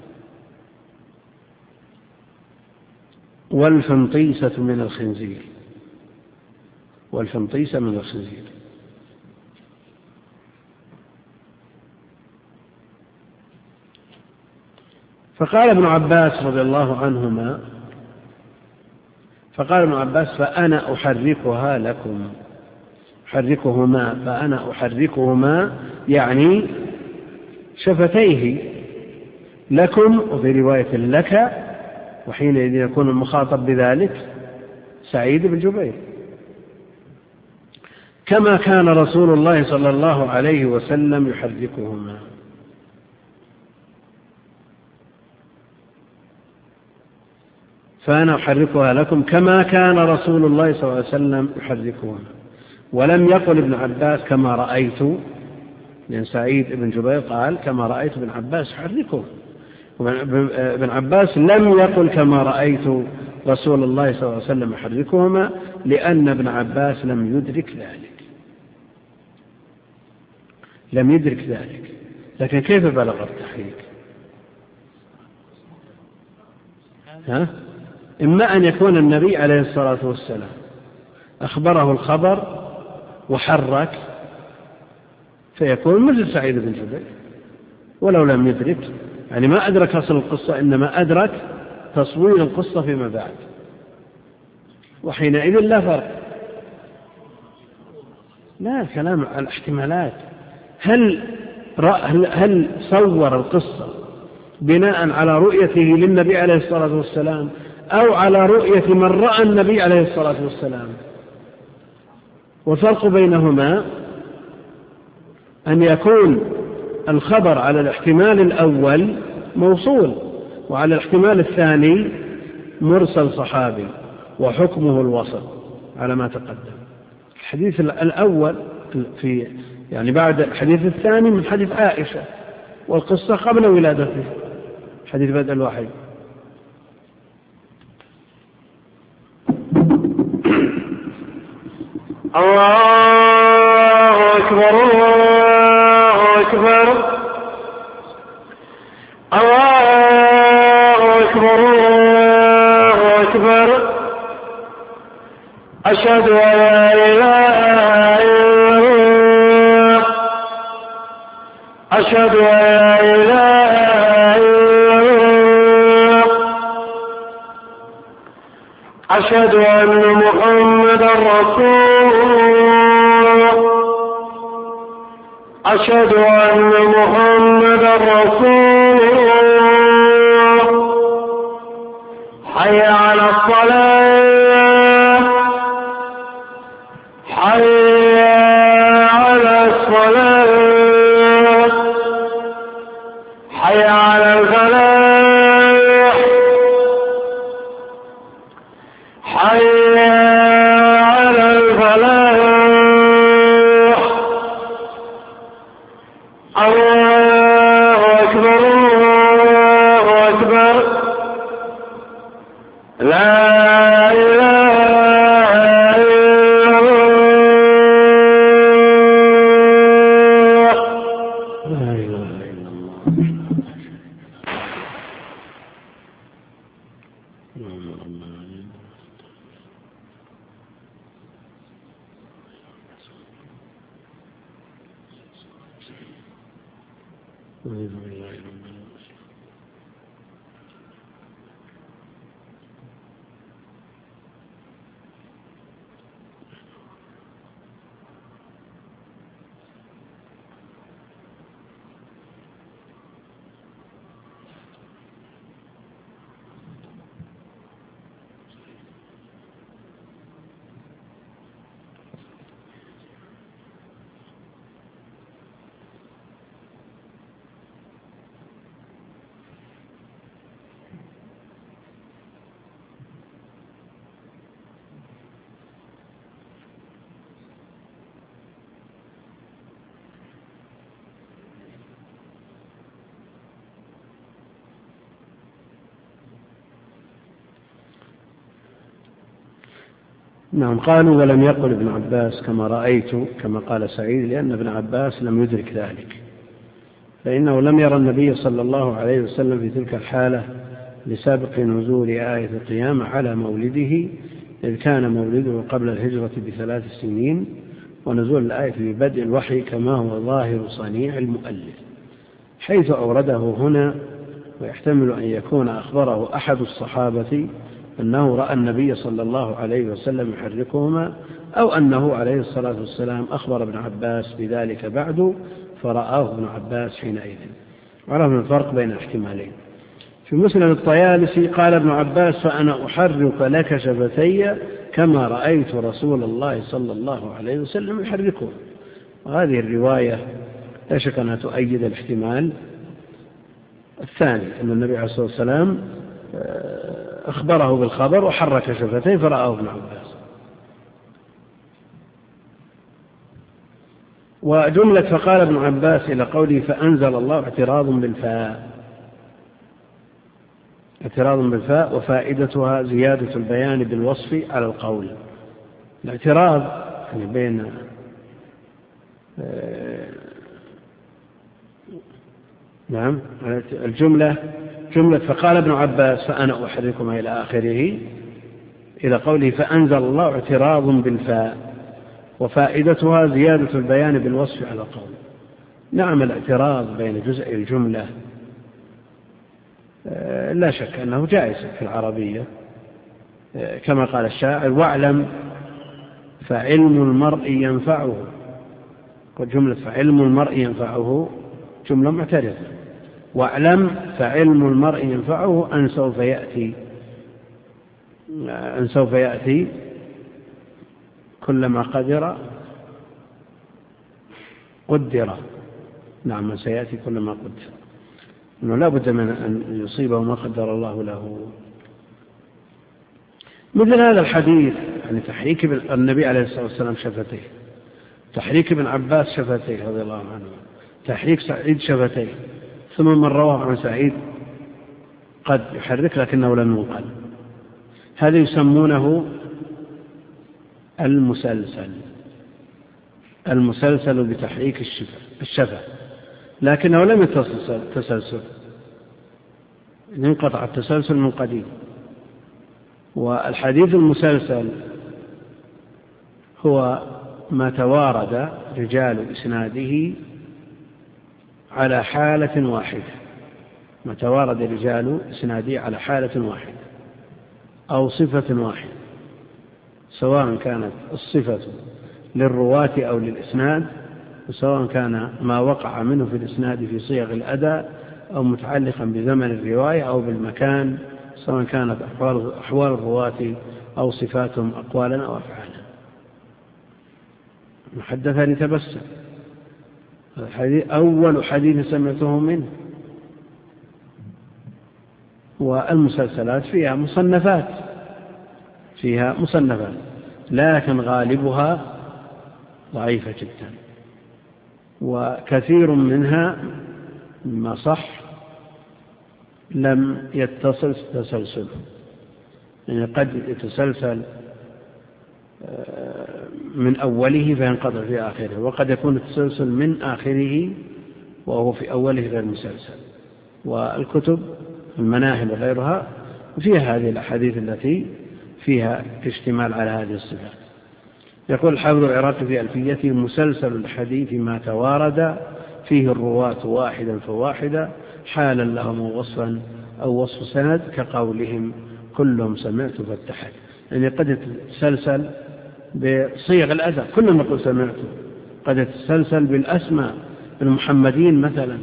S1: والفنطيسة من الخنزير، والفنطيسة من الخنزير. فقال ابن عباس رضي الله عنهما فقال ابن عباس فأنا أحركها لكم، أحركهما، فأنا أحركهما يعني شفتيه لكم، وفي رواية لك، وحينئذ يكون المخاطب بذلك سعيد بن جبير، كما كان رسول الله صلى الله عليه وسلم يحركهما. فأنا أحركها لكم كما كان رسول الله صلى الله عليه وسلم يحركهما. ولم يقل ابن عباس كما رأيت، لأن سعيد بن جبير قال كما رأيت ابن عباس يحركه، ابن عباس لم يقل كما رأيت رسول الله صلى الله عليه وسلم يحركهما، لأن ابن عباس لم يدرك ذلك، لم يدرك ذلك. لكن كيف بلغ التحريك؟ ها؟ إما أن يكون النبي عليه الصلاة والسلام أخبره الخبر وحرك، فيكون مثل سعيد بن جبير، ولو لم يدرك، يعني ما أدرك أصل القصة، إنما أدرك تصوير القصة فيما بعد، وحينئذ لا فرق. لا، كلام على الاحتمالات. هل هل صور القصة بناء على رؤيته للنبي عليه الصلاة والسلام، أو على رؤية من رأى النبي عليه الصلاة والسلام؟ والفرق بينهما أن يكون الخبر على الاحتمال الأول موصول، وعلى الاحتمال الثاني مرسل صحابي، وحكمه الوصل على ما تقدم. الحديث الأول في يعني بعد الحديث الثاني من حديث عائشة، والقصة قبل ولادته، حديث بدء الوحي.
S2: الله أكبر الله أكبر الله أكبر الله أكبر أشهد أن لا إله إلا الله أشهد أن لا إله إلا الله أشهد أن محمدا رسول الله أشهد أن محمدا رسول الله حي على الصلاة حي على الصلاة حي على الفلاح حي على الفلاح الله أكبر الله أكبر لا إله إلا الله
S1: لا إله إلا الله. نعم. قالوا ولم يقل ابن عباس كما رأيت كما قال سعيد، لأن ابن عباس لم يدرك ذلك، فإنه لم يرى النبي صلى الله عليه وسلم في تلك الحالة لسابق نزول آية القيامة على مولده، إذ كان مولده قبل الهجرة بثلاث سنين، ونزول الآية ببدء الوحي كما هو ظاهر صنيع المؤلف، حيث أورده هنا. ويحتمل أن يكون أخبره أحد الصحابة أنه رأى النبي صلى الله عليه وسلم يحركهما، أو أنه عليه الصلاة والسلام أخبر ابن عباس بذلك بعد فرآه ابن عباس حينئذ. عرفنا الفرق بين الاحتمالين. في مسند الطيالسي قال ابن عباس: فأنا أحرك لك شفتي كما رأيت رسول الله صلى الله عليه وسلم يحركه. وهذه الرواية لا شك أنها تؤيد الاحتمال الثاني، أن النبي عليه الصلاة والسلام أخبره بالخبر وحرك شفتيه فرآه ابن عباس. وجملة فقال ابن عباس إلى قوله فأنزل الله اعتراض بالفاء، اعتراض بالفاء وفائدتها زيادة البيان بالوصف على القول. الاعتراض يعني بين نعم الجملة جملة فقال ابن عباس فأنا أحركما إلى آخره إلى قوله فأنزل الله اعتراض بالفاء وفائدتها زيادة البيان بالوصف على القول. نعم الاعتراض بين جزء الجملة لا شك أنه جائز في العربية، كما قال الشاعر: واعلم فعلم المرء ينفعه. وجملة فعلم المرء ينفعه جملة معترضة. واعلم فعلم المرء ينفعه أن سوف يأتي أن سوف يأتي كلما قدر قدر نعم ما سيأتي كل ما قدر، أنه لا بد من أن يصيبه ما قدر الله له. مثل هذا الحديث يعني تحريك النبي عليه الصلاة والسلام شفتيه، تحريك ابن عباس شفتيه رضي الله عنه، تحريك سعيد شفتيه، ثم من رواه عن سعيد قد يحرك لكنه لم ينقل، هذا يسمونه المسلسل، المسلسل بتحريك الشفة، لكنه لم يتصل تسلسل، انقطع التسلسل من قديم. والحديث المسلسل هو ما توارد رجال إسناده على حالة واحدة، ما توارد رجال إسناده على حالة واحدة أو صفة واحدة، سواء كانت الصفة للرواة أو للإسناد، وسواء كان ما وقع منه في الإسناد في صيغ الأداء أو متعلقا بزمن الرواية أو بالمكان، سواء كانت أحوال, أحوال الرواة أو صفاتهم أقوالا أو أفعالا. حدثني تبسم، أول حديث سمعته منه. والمسلسلات فيها مصنفات فيها مصنفات لكن غالبها ضعيفة جدا، وكثير منها ما صح لم يتصل تسلسله، يعني قد يتسلسل من أوله فينقطع في آخره، وقد يكون التسلسل من آخره وهو في أوله غير مسلسل. والكتب المناهل وغيرها فيها هذه الأحاديث التي فيها اشتمال على هذه الصفات. يقول الحافظ العراقي في ألفيته: مسلسل الحديث ما توارد فيه الرواة واحدا فواحدا حالا لهم وصفا أو وصف سند كقولهم كلهم سمعت فاتحد. يعني قد يتسلسل بصيغ الأداء، كلنا نقول سمعت، قد يتسلسل بالأسماء المحمدين مثلا،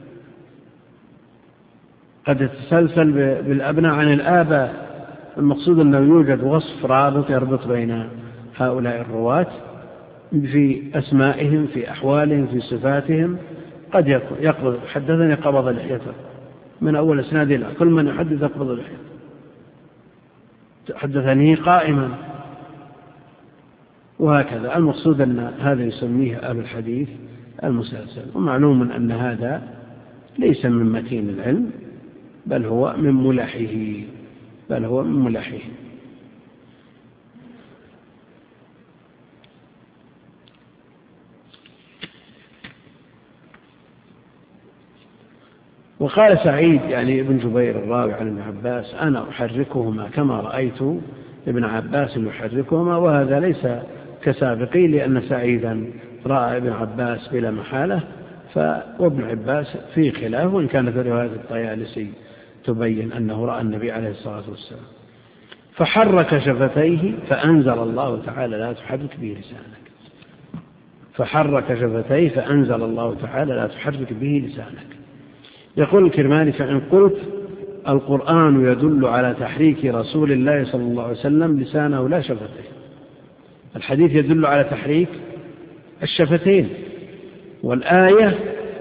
S1: قد يتسلسل بالأبناء عن الآباء. المقصود أنه يوجد وصف رابط يربط بين هؤلاء الرواة في أسمائهم، في أحوالهم، في صفاتهم. قد يقبض حدثني قبض لحيته من أول إسناد إلى كل من يحدث يقبض لحيته، حدثني قائما، وهكذا. المقصود أن هذا يسميه أهل الحديث المسلسل. ومعلوم أن هذا ليس من متين العلم، بل هو من ملحه بل هو من ملحه وقال سعيد يعني ابن جبير الراوي عن ابن عباس: أنا أحركهما كما رأيت ابن عباس يحركهما. وهذا ليس كسابقي، لأن سعيدا رأى ابن عباس بلا محالة، وابن عباس في خلاف، وإن كانت رواية الطيالسي تبين أنه رأى النبي عليه الصلاة والسلام. فحرك شفتيه فأنزل الله تعالى: لا تحرك به لسانك. فحرك شفتيه فأنزل الله تعالى: لا تحرك به لسانك. يقول الكرماني: فإن قلت القرآن يدل على تحريك رسول الله صلى الله عليه وسلم لسانه لا شفتيه، الحديث يدل على تحريك الشفتين، والآية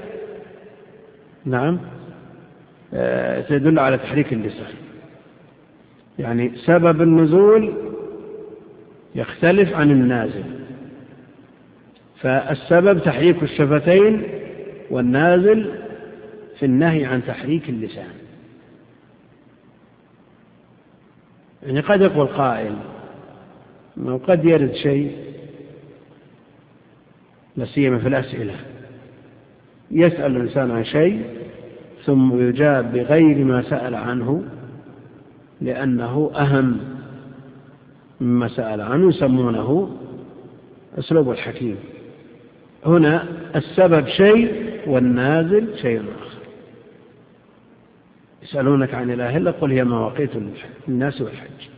S1: نعم تدل على تحريك اللسان. يعني سبب النزول يختلف عن النازل، فالسبب تحريك الشفتين، والنازل في النهي عن تحريك اللسان. يعني قد يقول قائل: قد يرد شيء لا سيما في الأسئلة، يسأل الإنسان عن شيء ثم يجاب بغير ما سأل عنه لأنه أهم مما سأل عنه، يسمونه أسلوب الحكيم. هنا السبب شيء والنازل شيء آخر. يسألونك عن الأهلة قل هي مواقيت الناس والحج.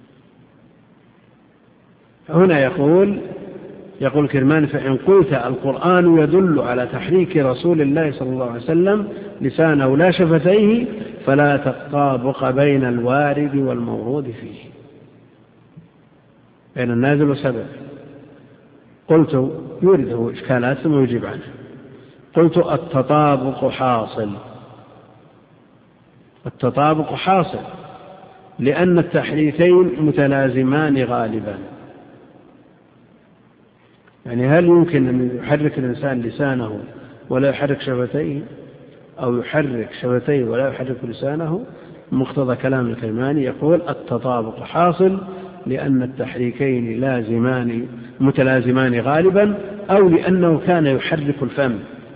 S1: هنا يقول يقول كرمان: فإن قلت القرآن يدل على تحريك رسول الله صلى الله عليه وسلم لسانه لا شفتيه فلا تطابق بين الوارد والمورود فيه، بين النازل وسبب. قلت يورده إشكالات ثم يجيب عنه. قلت التطابق حاصل، التطابق حاصل لأن التحريكين متلازمان غالبا. يعني هل يمكن أن يحرك الإنسان لسانه ولا يحرك شفتيه، أو يحرك شفتيه ولا يحرك لسانه؟ مقتضى كلام الكرماني يقول التطابق حاصل لأن التحريكين لازمان متلازمان غالبا، أو لأنه كان يحرك الفم،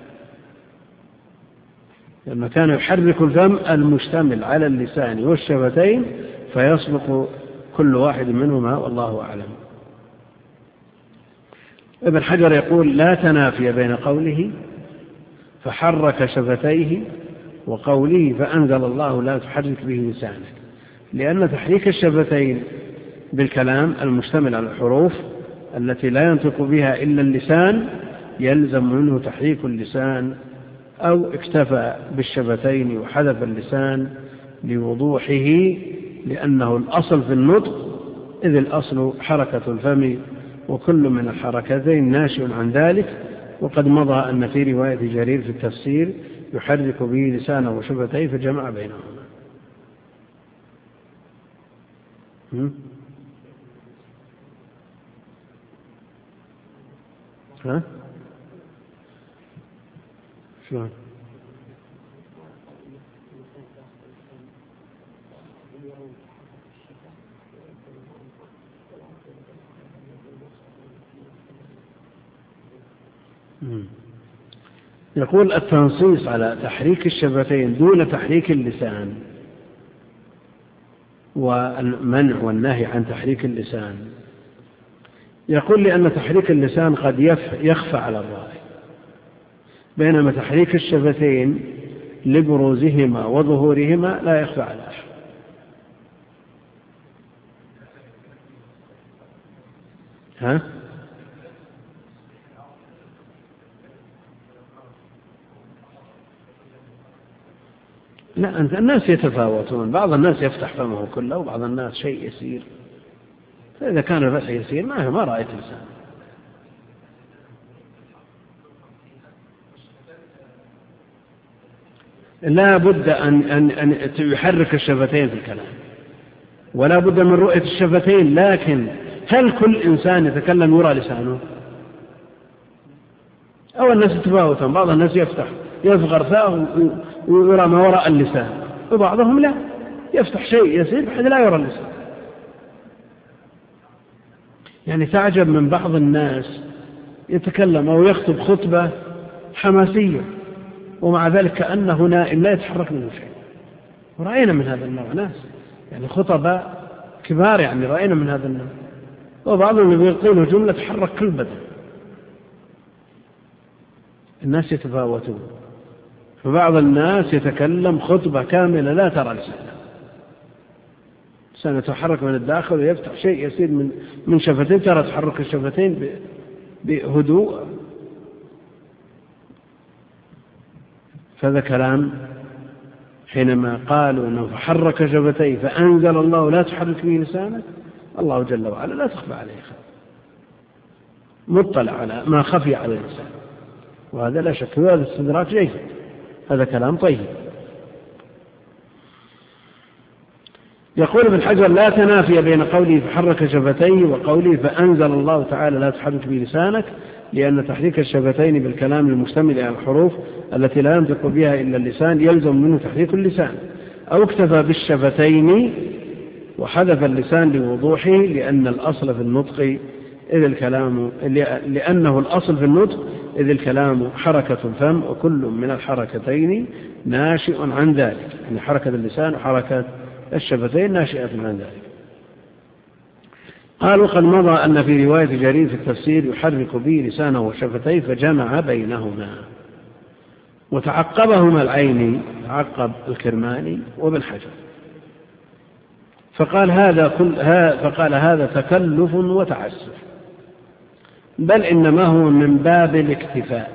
S1: لما كان يحرك الفم المشتمل على اللسان والشفتين فيسبق كل واحد منهما، والله أعلم. ابن حجر يقول لا تنافي بين قوله فحرك شفتيه وقوله فأنزل الله لا تحرك به لسانك، لأن تحريك الشفتين بالكلام المشتمل على الحروف التي لا ينطق بها إلا اللسان يلزم منه تحريك اللسان، أو اكتفى بالشفتين وحذف اللسان لوضوحه، لأنه الأصل في النطق، إذ الأصل حركة الفم، وكل من الحركتين ناشئ عن ذلك. وقد مضى أن في رواية جرير في التفسير يحرك به لسانه وشفتيه فجمع بينهما. ها؟ شلون؟ يقول التنصيص على تحريك الشفتين دون تحريك اللسان والمنع والنهي عن تحريك اللسان، يقول لأن تحريك اللسان قد يخفى على الرائي، بينما تحريك الشفتين لبروزهما وظهورهما لا يخفى على أحد. ها؟ لا، أنت الناس يتفاوتون، بعض الناس يفتح فمه كله وبعض الناس شيء يسير، فإذا كان الفتح يسير ما ما رأيت لسان. لا بد أن, أن, أن يحرك الشفتين في الكلام، ولا بد من رؤية الشفتين، لكن هل كل إنسان يتكلم يرى لسانه؟ أو الناس يتفاوتون، بعض الناس يفتح يصغر فاه ويرى ما وراء اللسان، وبعضهم لا، يفتح شيء يسير بحيث لا يرى اللسان. يعني تعجب من بعض الناس يتكلم أو يخطب خطبة حماسية ومع ذلك كأنه نائم لا يتحرك منه شيء. ورأينا من هذا النوع ناس، يعني خطبة كبار، يعني رأينا من هذا النوع، وبعضهم يلقونه جملة تحرك كل بدن. الناس يتفاوتون، فبعض الناس يتكلم خطبة كاملة لا ترى لسانه، لسانه يتحرك من الداخل ويفتح شيء يسير من من شفتين، ترى تحرك الشفتين بهدوء. فهذا كلام حينما قالوا أنه فحرك شفتيه فأنزل الله لا تحرك به لسانك، الله جل وعلا لا تخفى عليه خير، مطلع على ما خفي على اللسان، وهذا لا شك هذا استدراك جيد، هذا كلام طيب. يقول ابن حجر لا تنافي بين قوله فحرك شفتيه وقوله فأنزل الله تعالى لا تحرك به لسانك، لأن تحريك الشفتين بالكلام المشتمل على الحروف التي لا ينطق بها إلا اللسان يلزم منه تحريك اللسان، أو اكتفى بالشفتين وحذف اللسان لوضوحه، لأن الأصل في النطق إذ الكلام لأنه الأصل في النطق إذ الكلام حركة الفم، وكل من الحركتين ناشئ عن ذلك، يعني حركة اللسان وحركة الشفتين ناشئة عن ذلك. قالوا قد مضى أن في رواية جرير في التفسير يحرك به لسانه وشفتيه فجمع بينهما، وتعقبهما العيني، تعقب الكرماني وابن حجر، فقال هذا كل فقال هذا تكلف وتعسف، بل إنما هو من باب الاكتفاء،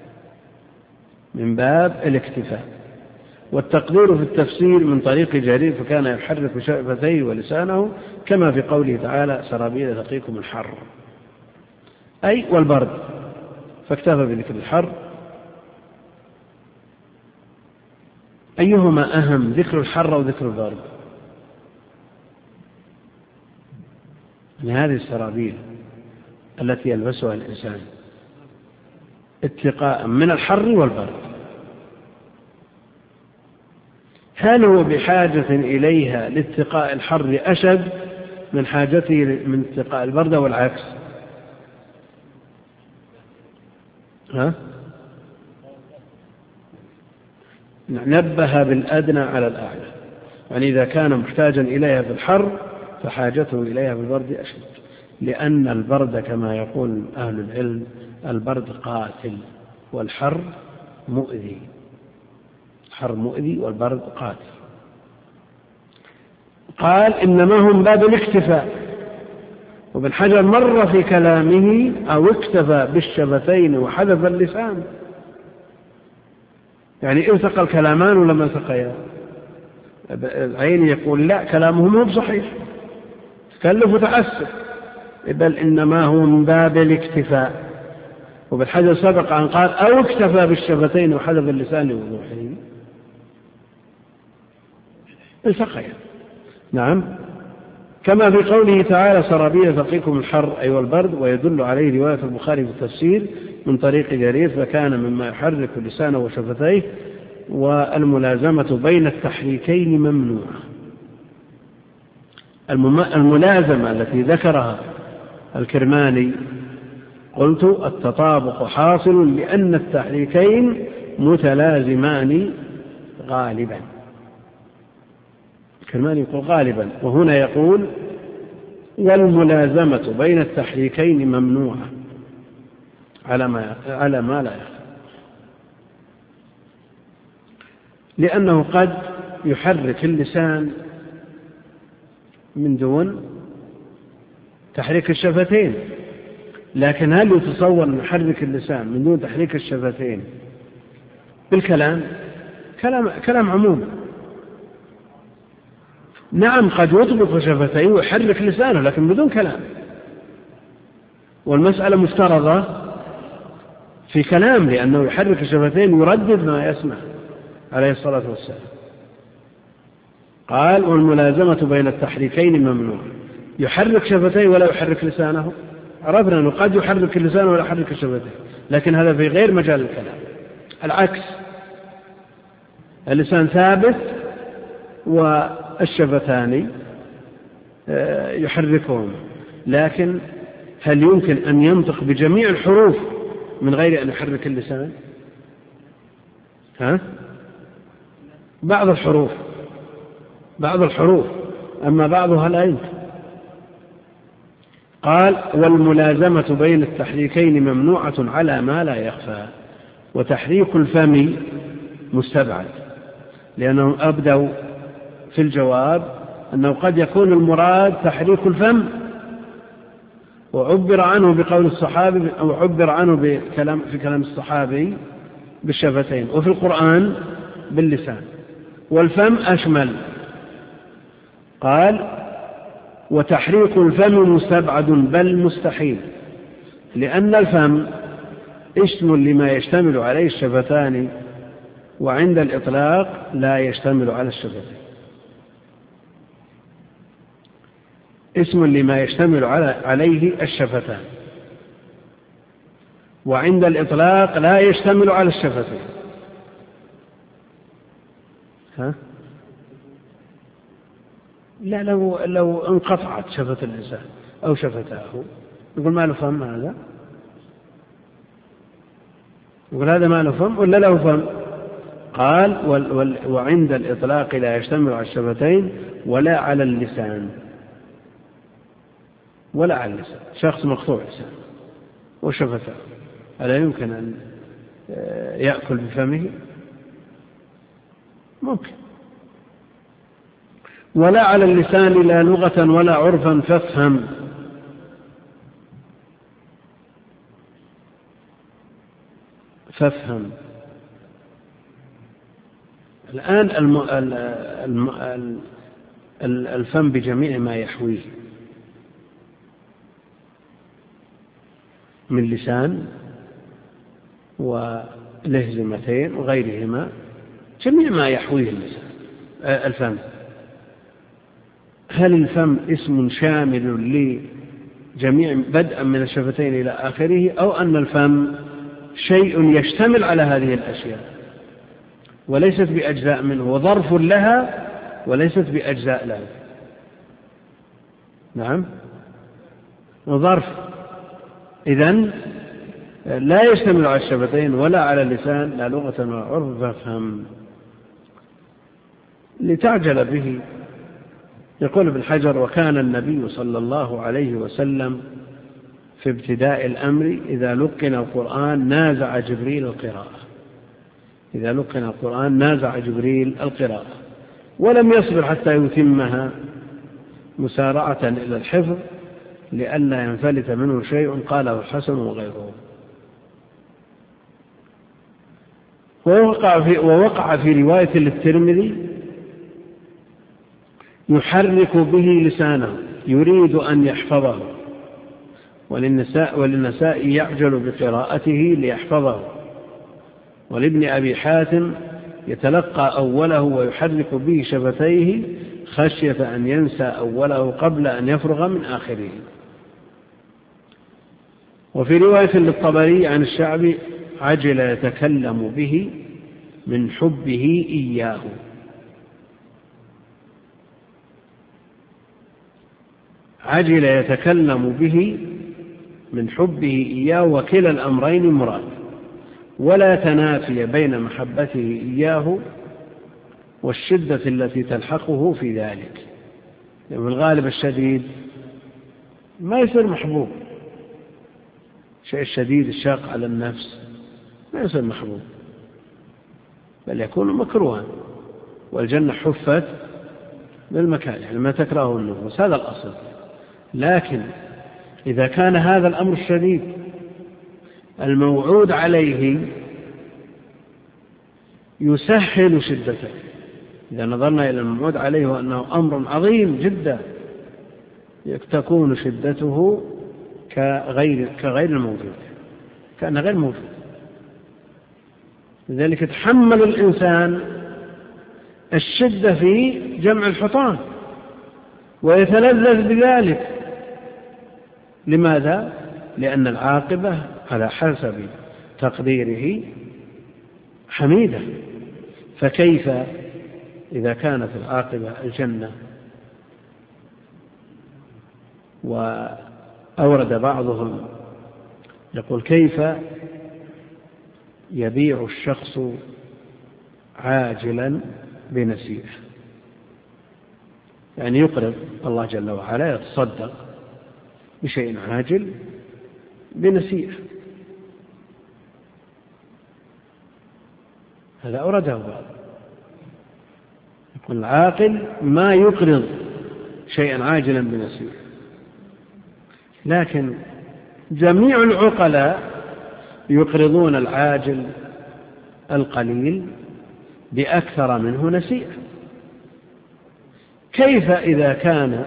S1: من باب الاكتفاء. والتقدير في التفسير من طريق جرير فكان يحرك شفتيه ولسانه كما في قوله تعالى سرابيل تقيكم الحر، أي والبرد، فاكتفى بذكر الحر أيهما أهم، ذكر الحر أو ذكر البرد؟ هذه السرابيل التي يلبسها الإنسان اتقاء من الحر والبرد، هل هو بحاجة إليها لاتقاء الحر أشد من حاجته من اتقاء البرد والعكس؟ ها؟ نبه بالأدنى على الأعلى، يعني إذا كان محتاجا إليها في الحر فحاجته إليها في البرد أشد، لأن البرد كما يقول أهل العلم البرد قاتل والحر مؤذي، الحر مؤذي والبرد قاتل. قال إنما هم باب الاكتفاء، وابن حجر مر في كلامه أو اكتفى بالشفتين وحذف اللسان، يعني التقى الكلامان ولم التقيا. العين يقول لا كلامهم هو صحيح، تكلف وتعسف، بل إنما هو من باب الاكتفاء. وابن حجر سبق أن قال أو اكتفى بالشفتين وحذف اللسان لوضوحه، التقيا. نعم، كما في قوله تعالى سرابيل تقيكم الحر أي والبرد، ويدل عليه رواية البخاري في التفسير من طريق جرير فكان مما يحرك لسانه وشفتيه، والملازمة بين التحريكين ممنوعة. الملازمة التي ذكرها الكرماني قلت التطابق حاصل لأن التحريكين متلازمان غالبا، الكرماني يقول غالبا، وهنا يقول والملازمة بين التحريكين ممنوعة على ما, على ما لا يخفى، لأنه قد يحرك اللسان من دون تحريك الشفتين، لكن هل يتصور أن يحرك اللسان من دون تحريك الشفتين بالكلام؟ كلام, كلام عموم. نعم قد يطبق شفتيه ويحرك لسانه لكن بدون كلام، والمسألة مفترضة في كلام، لأنه يحرك الشفتين يردد ما يسمع عليه الصلاة والسلام. قال والملازمة بين التحريكين ممنوع، يحرك شفتيه ولا يحرك لسانه، عرفنا أنه قد يحرك اللسان ولا يحرك الشفتين، لكن هذا في غير مجال الكلام. العكس، اللسان ثابت والشفتان يحركهم، لكن هل يمكن أن ينطق بجميع الحروف من غير أن يحرك اللسان؟ ها؟ بعض الحروف بعض الحروف أما بعضها لا يمكن. قال والملازمة بين التحريكين ممنوعة على ما لا يخفى، وتحريك الفم مستبعد، لأنهم أبدوا في الجواب أنه قد يكون المراد تحريك الفم، وعبر عنه بقول الصحابي أو عبر عنه بكلام في كلام الصحابي بالشفتين، وفي القرآن باللسان، والفم أشمل. قال وتحريك الفم مستبعد بل مستحيل، لأن الفم اسم لما يشتمل عليه الشفتان، وعند الإطلاق لا يشتمل على الشفتين، اسم لما يشتمل عليه الشفتان، وعند الإطلاق لا يشتمل على الشفتين. ها؟ لا، لو, لو انقطعت شفة الإنسان أو شفتاه يقول ما له فم، هذا يقول هذا ما له فم ولا له فم؟ قال وال وال وعند الإطلاق لا يشتمل على الشفتين ولا على اللسان، ولا على اللسان. شخص مقطوع لسان وشفته ألا يمكن أن يأكل بفمه؟ ممكن. ولا على اللسان لا لغة ولا عرفا فافهم. فافهم. الآن الم... الم... الفم بجميع ما يحويه من لسان ولهزمتين وغيرهما جميع ما يحويه اللسان الفم. هل الفم اسم شامل لجميع بدءا من الشفتين إلى آخره، أو أن الفم شيء يشتمل على هذه الأشياء وليست بأجزاء منه، وظرف لها وليست بأجزاء لها؟ نعم، وظرف. إذن لا يشتمل على الشفتين ولا على اللسان، لا لغة ولا عرف، فافهم لتعجل به. يقول ابن حجر: وكان النبي صلى الله عليه وسلم في ابتداء الأمر إذا لقن القرآن نازع جبريل القراءة إذا لقن القرآن نازع جبريل القراءة ولم يصبر حتى يتمها مسارعة إلى الحفظ لئلا ينفلت منه شيء، قاله الحسن وغيره. ووقع في, ووقع في رواية للترمذي: يحرك به لسانه يريد أن يحفظه، وللنساء وللنساء يعجل بقراءته ليحفظه، ولابن أبي حاتم: يتلقى أوله ويحرك به شفتيه خشية أن ينسى أوله قبل أن يفرغ من آخره. وفي رواية للطبري عن الشعبي: عجل يتكلم به من حبه إياه. عجل يتكلم به من حبه إياه، وكلا الأمرين مراد، ولا تنافي بين محبته إياه والشدة التي تلحقه في ذلك. يعني الغالب الشديد ما يصير محبوب، الشيء الشديد الشاق على النفس ما يصير محبوب، بل يكون مكروها، والجنة حفت بالمكان، يعني ما تكرهه النفوس، هذا الأصل. لكن إذا كان هذا الأمر الشديد الموعود عليه يسهل شدته، إذا نظرنا إلى الموعود عليه وأنه أمر عظيم جدا، تكون شدته كغير, كغير الموجود، كأن غير موجود. لذلك يتحمل الإنسان الشدة في جمع الحطام ويتلذذ بذلك. لماذا؟ لأن العاقبة على حسب تقديره حميدة. فكيف إذا كانت العاقبة الجنة؟ وأورد بعضهم يقول: كيف يبيع الشخص عاجلا بنسيئة؟ يعني يقرض الله جل وعلا، يتصدق بشيء عاجل بنسيئة. هذا أورده بعض. يقول: العاقل ما يقرض شيئا عاجلا بنسيئة. لكن جميع العقلاء يقرضون العاجل القليل بأكثر منه نسيئة. كيف إذا كان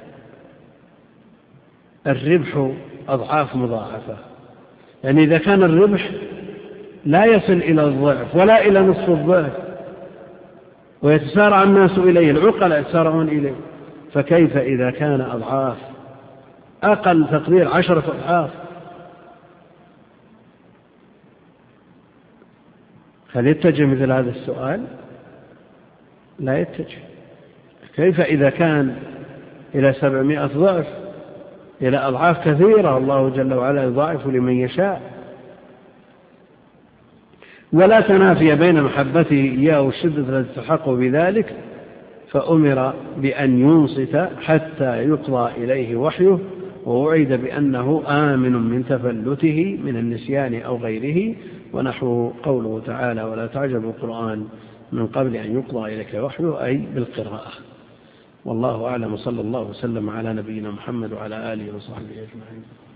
S1: الربح أضعاف مضاعفة؟ يعني إذا كان الربح لا يصل إلى الضعف ولا إلى نصف الضعف ويتسارع الناس إليه، العقلاء يتسارعون إليه، فكيف إذا كان أضعاف أقل تقدير عشرة أضعاف؟ هل يتجه مثل هذا السؤال؟ لا يتجه. كيف إذا كان إلى سبعمائة ضعف، إلى أضعاف كثيرة، الله جل وعلا يضاعف لمن يشاء. ولا تنافي بين محبته إياه والشدة التي تلحقه بذلك، فأمر بأن ينصت حتى يقضى إليه وحيه، ووعد بأنه آمن من تفلته من النسيان أو غيره، ونحو قوله تعالى: ولا تعجب القرآن من قبل أن يقضى إليك وحيه، أي بالقراءة. والله أعلم، صلى الله وسلم على نبينا محمد وعلى آله وصحبه أجمعين.